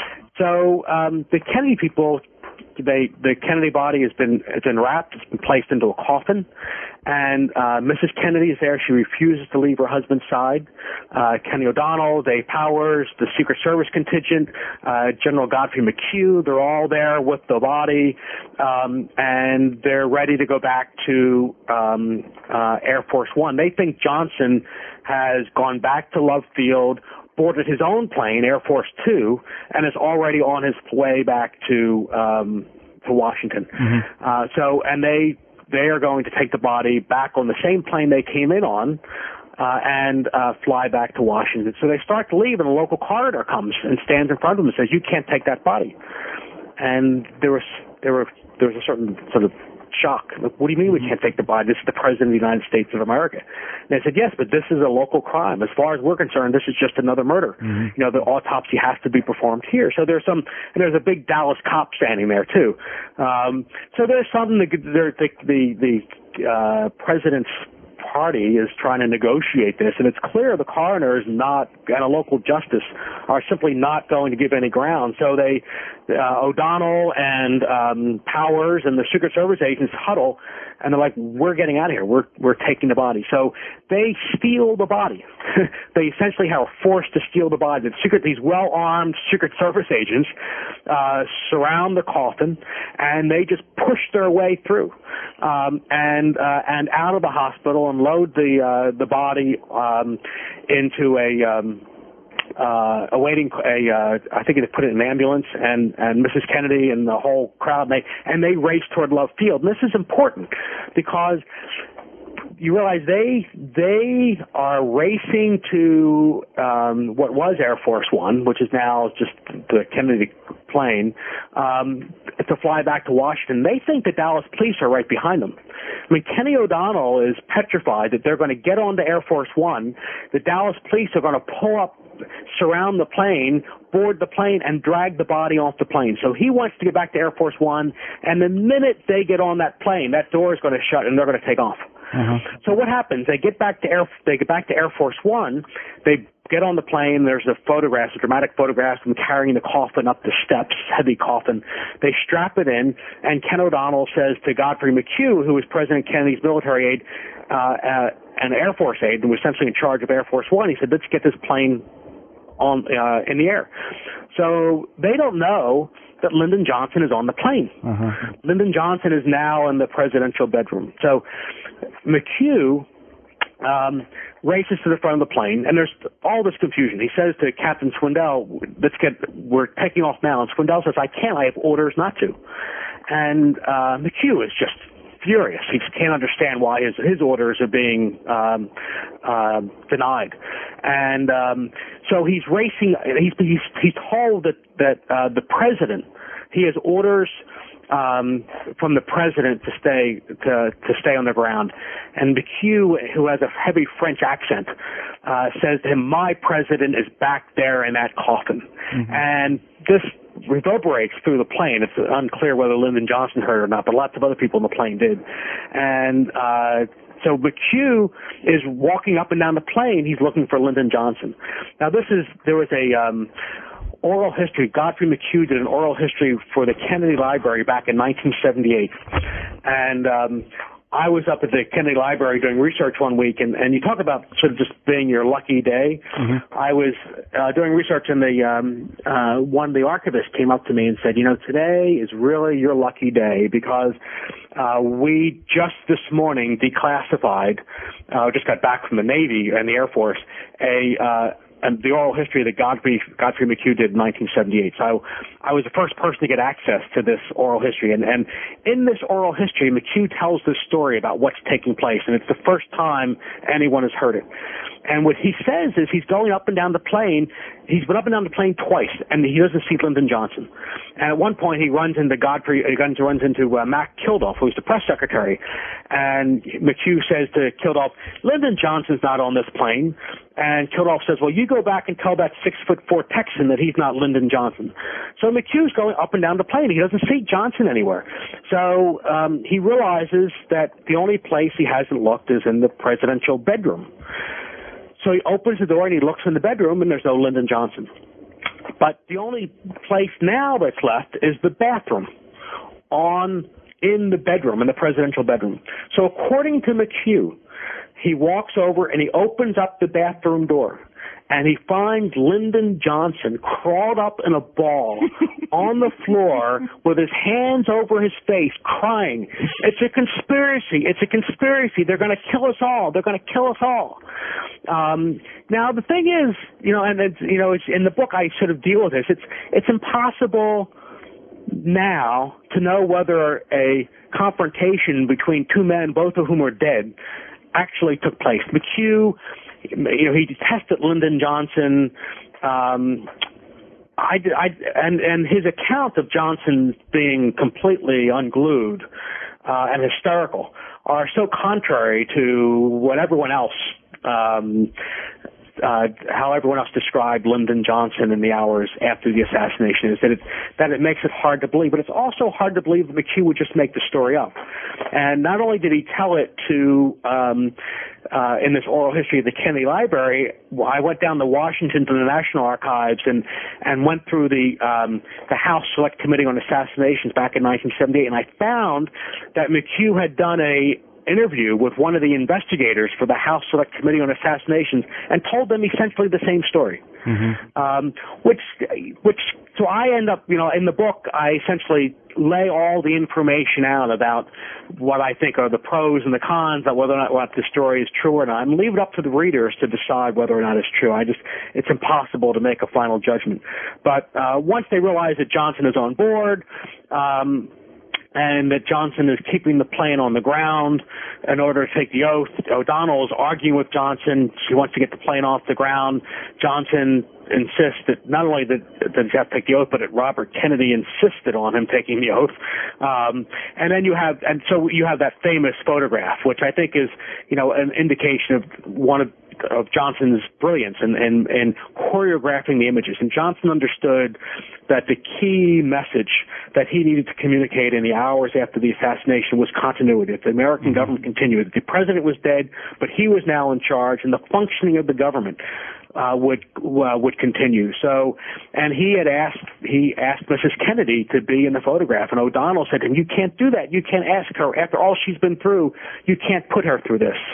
So the Kennedy people, the Kennedy body has been wrapped, it's been placed into a coffin, and Mrs. Kennedy is there. She refuses to leave her husband's side. Kenny O'Donnell, Dave Powers, the Secret Service contingent, General Godfrey McHugh, they're all there with the body, and they're ready to go back to Air Force One. They think Johnson has gone back to Love Field, boarded his own plane, Air Force Two, and is already on his way back to Washington. And they are going to take the body back on the same plane they came in on and fly back to Washington. So they start to leave, and the local coroner comes and stands in front of them and says, "You can't take that body." And there was a certain sort of shock. Like, what do you mean we can't take the body? This is the President of the United States of America. And they said, yes, but this is a local crime. As far as we're concerned, this is just another murder. The autopsy has to be performed here. So there's a big Dallas cop standing there too. So there's something the president's party is trying to negotiate this, and it's clear the coroner is not, and a local justice are simply not going to give any ground. So they, O'Donnell and Powers and the Secret Service agents huddle, and they're like, "We're getting out of here. We're taking the body." So they steal the body. They essentially are forced to steal the body. These well-armed Secret Service agents surround the coffin, and they just push their way through and out of the hospital and load the body into I think they put it in an ambulance, and Mrs. Kennedy and the whole crowd, and they race toward Love Field. And this is important because you realize they are racing to what was Air Force One, which is now just the Kennedy plane, to fly back to Washington. They think the Dallas police are right behind them. I mean, Kenny O'Donnell is petrified that they're going to get onto Air Force One. The Dallas police are going to pull up, surround the plane, board the plane, and drag the body off the plane. So he wants to get back to Air Force One, and the minute they get on that plane, that door is going to shut, and they're going to take off. So what happens? They get back to Air Force One. They get on the plane. There's a dramatic photograph of them carrying the coffin up the steps, heavy coffin. They strap it in, and Ken O'Donnell says to Godfrey McHugh, who was President Kennedy's military aide, and Air Force aide, and was essentially in charge of Air Force One, he said, "Let's get this plane on in the air." So they don't know that Lyndon Johnson is on the plane. Lyndon Johnson is now in the presidential bedroom. So McHugh races to the front of the plane, and there's all this confusion. He says to Captain Swindell, we're taking off now, and Swindell says, I can't, I have orders not to. And McHugh is just furious. He can't understand why his orders are being denied. And so he's racing, he's told that the president, he has orders from the president to stay on the ground. And McHugh, who has a heavy French accent, says to him, my president is back there in that coffin. Mm-hmm. And this reverberates through the plane. It's unclear whether Lyndon Johnson heard it or not, but lots of other people in the plane did. And so McHugh is walking up and down the plane. He's looking for Lyndon Johnson. Now there was a oral history. Godfrey McHugh did an oral history for the Kennedy Library back in 1978. And I was up at the Kennedy Library doing research one week, and you talk about sort of just being your lucky day. Mm-hmm. I was doing research, and one of the archivists came up to me and said, today is really your lucky day because we just this morning declassified, just got back from the Navy and the Air Force, and the oral history that Godfrey McHugh did in 1978. So I was the first person to get access to this oral history. And in this oral history, McHugh tells this story about what's taking place, and it's the first time anyone has heard it. And what he says is he's going up and down the plane. He's been up and down the plane twice, and he doesn't see Lyndon Johnson. And at one point, he runs into Mac Kilduff, who's the press secretary. And McHugh says to Kilduff, Lyndon Johnson's not on this plane. And Kilduff says, well, you go back and tell that 6'4" Texan that he's not Lyndon Johnson. So McHugh's going up and down the plane. He doesn't see Johnson anywhere. So he realizes that the only place he hasn't looked is in the presidential bedroom. So he opens the door and he looks in the bedroom, and there's no Lyndon Johnson. But the only place now that's left is the bathroom in the bedroom, in the presidential bedroom. So according to McHugh, he walks over and he opens up the bathroom door, and he finds Lyndon Johnson crawled up in a ball on the floor with his hands over his face, crying. It's a conspiracy. It's a conspiracy. They're going to kill us all. They're going to kill us all. Now the thing is, it's in the book I sort of deal with this. It's impossible now to know whether a confrontation between two men, both of whom are dead, actually took place. McHugh, he detested Lyndon Johnson. And his account of Johnson being completely unglued and hysterical are so contrary to what everyone else, how everyone else described Lyndon Johnson in the hours after the assassination, is that it makes it hard to believe. But it's also hard to believe that McHugh would just make the story up. And not only did he tell it to in this oral history of the Kennedy Library, I went down to Washington to the National Archives and went through the House Select Committee on Assassinations back in 1978, and I found that McHugh had done a interview with one of the investigators for the House Select Committee on Assassinations and told them essentially the same story. Mm-hmm. So I end up, in the book, I essentially lay all the information out about what I think are the pros and the cons, about whether or not this story is true or not, and leave it up to the readers to decide whether or not it's true. It's impossible to make a final judgment. But once they realize that Johnson is on board, and that Johnson is keeping the plane on the ground in order to take the oath. O'Donnell is arguing with Johnson. She wants to get the plane off the ground. Johnson insists that not only that he have to take the oath, but that Robert Kennedy insisted on him taking the oath. And then you have that famous photograph, which I think is, an indication of one of Johnson's brilliance in choreographing the images. And Johnson understood that the key message that he needed to communicate in the hours after the assassination was continuity. That the American government continued. The president was dead, but he was now in charge, and the functioning of the government would continue. So, and he asked Mrs. Kennedy to be in the photograph, and O'Donnell said to him, "You can't do that. You can't ask her after all she's been through. You can't put her through this."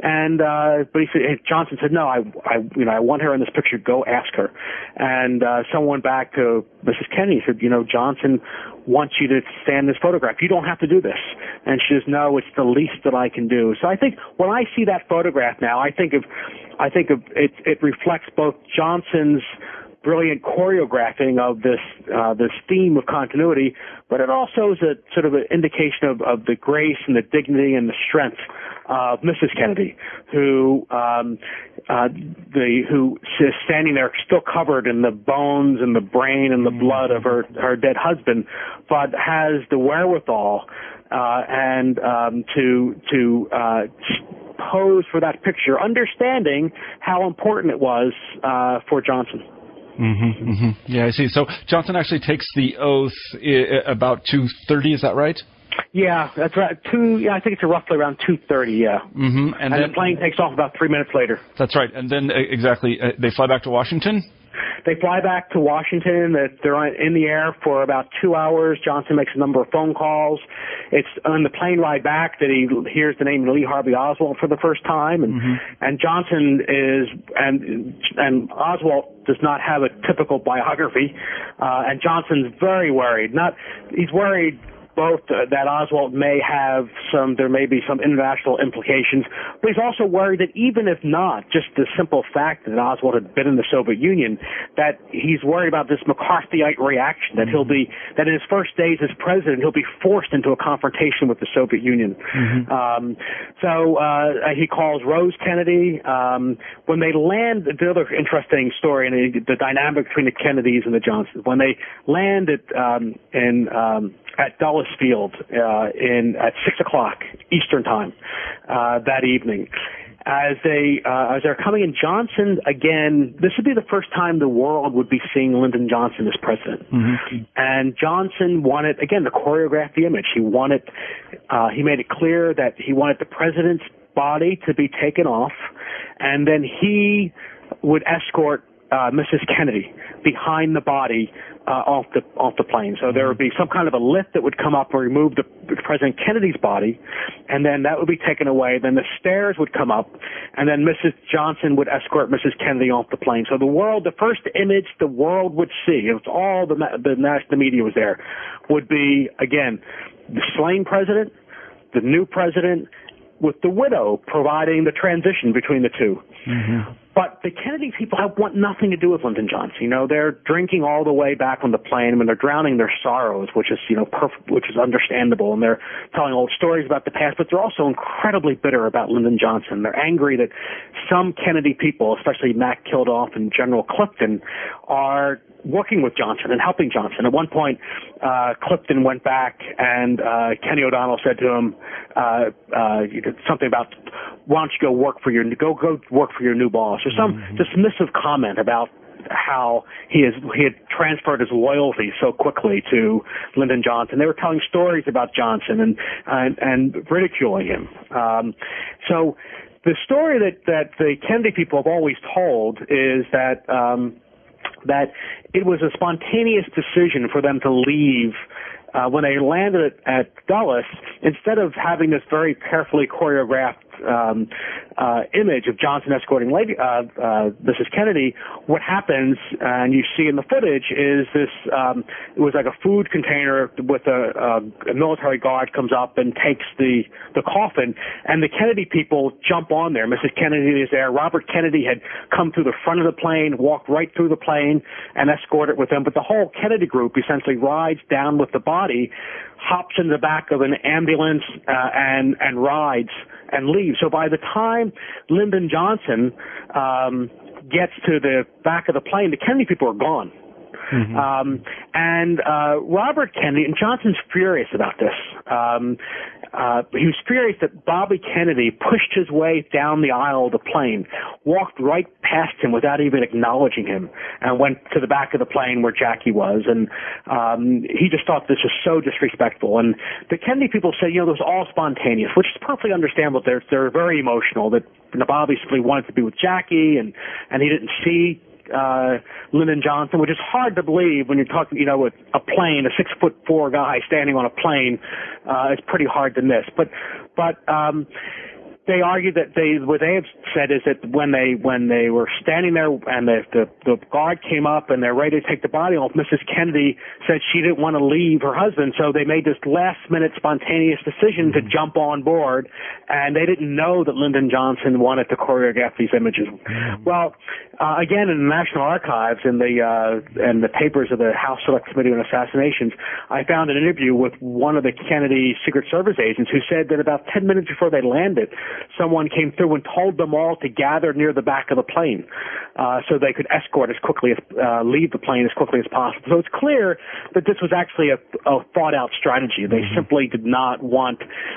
And but he said, Johnson said, no, I want her in this picture. Go ask her. And someone went back to Mrs. Kennedy and said, Johnson wants you to stand in this photograph. You don't have to do this. And she says, no, it's the least that I can do. So I think when I see that photograph now, I think of it reflects both Johnson's brilliant choreographing of this theme of continuity, but it also is a sort of an indication of the grace and the dignity and the strength of Mrs. Kennedy, who is standing there still covered in the bones and the brain and the blood of her dead husband, but has the wherewithal to pose for that picture, understanding how important it was for Johnson. Mm-hmm, mm-hmm. Yeah, I see. So Johnson actually takes the oath about 2:30. Is that right? Yeah, that's right. I think it's roughly around 2:30. Yeah. Mm-hmm. And then the plane takes off about 3 minutes later. That's right. And then exactly, they fly back to Washington. They fly back to Washington. They're in the air for about 2 hours. Johnson makes a number of phone calls. It's on the plane ride back that he hears the name Lee Harvey Oswald for the first time. And Johnson and Oswald does not have a typical biography. And Johnson's very worried. He's worried both that Oswald there may be some international implications, but he's also worried that even if not, just the simple fact that Oswald had been in the Soviet Union, that he's worried about this McCarthyite reaction, that that in his first days as president, he'll be forced into a confrontation with the Soviet Union. So he calls Rose Kennedy. When they land, the other interesting story and the dynamic between the Kennedys and the Johnsons, when they land at Dulles Field at 6:00 Eastern Time that evening. As they're coming in, Johnson, again, this would be the first time the world would be seeing Lyndon Johnson as president. And Johnson wanted, again, to choreograph the image. He made it clear that he wanted the president's body to be taken off, and then he would escort Mrs. Kennedy behind the body off the plane. So there would be some kind of a lift that would come up and remove President Kennedy's body, and then that would be taken away. Then the stairs would come up, and then Mrs. Johnson would escort Mrs. Kennedy off the plane. So the first image the world would see, it was all the national media was there, would be, again, the slain president, the new president, with the widow providing the transition between the two. But the Kennedy people want nothing to do with Lyndon Johnson. They're drinking all the way back on the plane. They're drowning their sorrows, which is, which is understandable. And they're telling old stories about the past, but they're also incredibly bitter about Lyndon Johnson. They're angry that some Kennedy people, especially Mack Kildoff and General Clifton, are working with Johnson and helping Johnson. At one point, Clifton went back and Kenny O'Donnell said to him something about, why don't you go work for your new boss, or some dismissive comment about how he had transferred his loyalty so quickly to Lyndon Johnson. They were telling stories about Johnson and ridiculing him. So the story that the Kennedy people have always told is that it was a spontaneous decision for them to leave when they landed at Dulles. Instead of having this very carefully choreographed image of Johnson escorting Mrs. Kennedy, what happens, and you see in the footage, is this, it was like a food container with a military guard comes up and takes the coffin, and the Kennedy people jump on there. Mrs. Kennedy is there. Robert Kennedy had come through the front of the plane, walked right through the plane, and escorted with them. But the whole Kennedy group essentially rides down with the body, hops in the back of an ambulance, and rides and leaves. So by the time Lyndon Johnson gets to the back of the plane, the Kennedy people are gone. And Robert Kennedy, and Johnson's furious about this. He was furious that Bobby Kennedy pushed his way down the aisle of the plane, walked right past him without even acknowledging him, and went to the back of the plane where Jackie was. And he just thought this was so disrespectful. And the Kennedy people said, it was all spontaneous, which is perfectly understandable. They're very emotional that Bobby simply wanted to be with Jackie, and he didn't see Lyndon Johnson, which is hard to believe when you're talking, with a plane, a 6'4" guy standing on a plane. It's pretty hard to miss. But they argued that what they have said is that when they were standing there and the guard came up and they're ready to take the body off, Mrs. Kennedy said she didn't want to leave her husband, so they made this last-minute spontaneous decision to jump on board, and they didn't know that Lyndon Johnson wanted to choreograph these images. Well, again, in the National Archives, in the papers of the House Select Committee on Assassinations, I found an interview with one of the Kennedy Secret Service agents who said that about 10 minutes before they landed, someone came through and told them all to gather near the back of the plane so they could escort as quickly as leave the plane as quickly as possible. So it's clear that this was actually a thought-out strategy. They simply did not want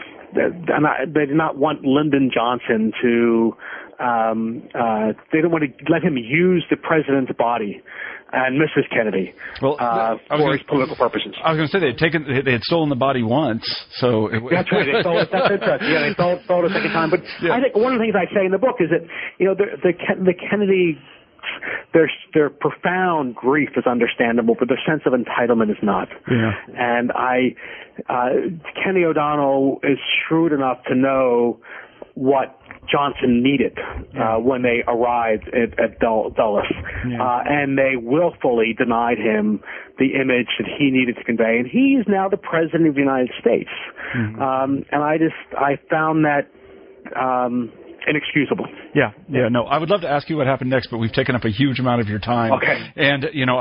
Lyndon Johnson to. They didn't want to let him use the president's body and Mrs. Kennedy for his political purposes. I was going to say they had stolen the body once, so that's right. They stole it. That's interesting. Yeah, they stole it a second time. But I think one of the things I say in the book is that the Kennedy. Their profound grief is understandable, but their sense of entitlement is not. Yeah. And Kenny O'Donnell is shrewd enough to know what Johnson needed when they arrived at Dulles, and they willfully denied him the image that he needed to convey. And he is now the president of the United States. And I found that. Inexcusable. Yeah. No, I would love to ask you what happened next, but we've taken up a huge amount of your time. Okay. And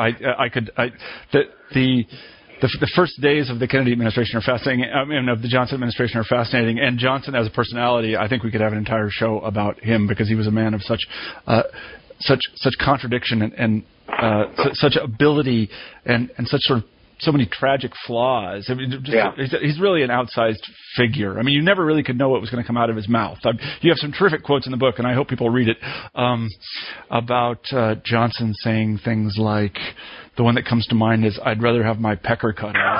the first days of the Kennedy administration are fascinating. Of the Johnson administration are fascinating. And Johnson as a personality, I think we could have an entire show about him because he was a man of such contradiction and such ability and such sort of so many tragic flaws. I mean, he's really an outsized figure. I mean, you never really could know what was going to come out of his mouth. You have some terrific quotes in the book, and I hope people read it, about Johnson saying things like, the one that comes to mind is, I'd rather have my pecker cut off.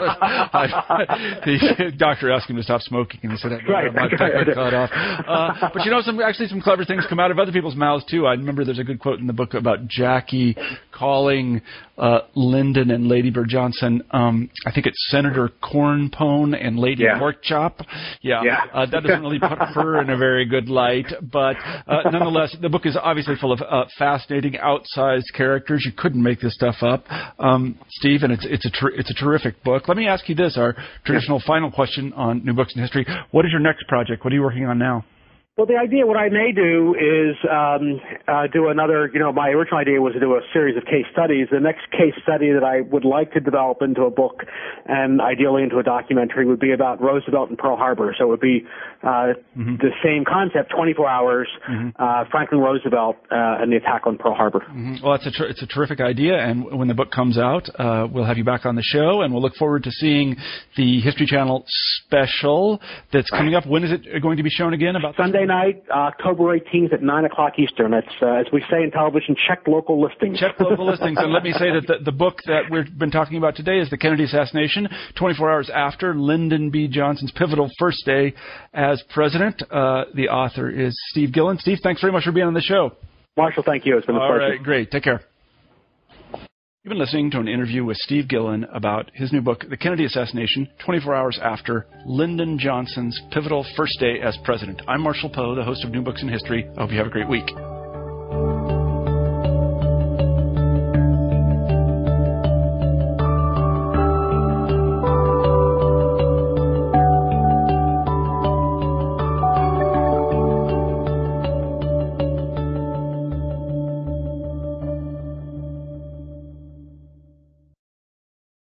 The doctor asked him to stop smoking, and he said, I'd rather have my pecker cut off. But some clever things come out of other people's mouths, too. I remember there's a good quote in the book about Jackie calling Lyndon and Lady Bird Johnson, I think it's Senator Cornpone and Lady Porkchop. That doesn't really put her in a very good light. But nonetheless, the book is obviously full of fascinating, outsized characters. You couldn't make this stuff up, Steve, and it's a terrific book. Let me ask you this: our traditional final question on New Books in History. What is your next project? What are you working on now? Well, the idea, what I may do is do another, my original idea was to do a series of case studies. The next case study that I would like to develop into a book and ideally into a documentary would be about Roosevelt and Pearl Harbor. So it would be the same concept, 24 hours, Franklin Roosevelt and the attack on Pearl Harbor. Well, it's a terrific idea, and when the book comes out, we'll have you back on the show, and we'll look forward to seeing the History Channel special that's coming up. When is it going to be shown again? About Sunday night, October 18th at 9 o'clock Eastern. That's, as we say in television, check local listings. Check local listings. And let me say that the book that we've been talking about today is The Kennedy Assassination, 24 hours after Lyndon B. Johnson's pivotal first day as president. The author is Steve Gillen. Steve, thanks very much for being on the show. Marshall, thank you. It's been a pleasure. All right, great. Take care. You've been listening to an interview with Steve Gillen about his new book, The Kennedy Assassination, 24 hours after Lyndon Johnson's pivotal first day as president. I'm Marshall Poe, the host of New Books in History. I hope you have a great week.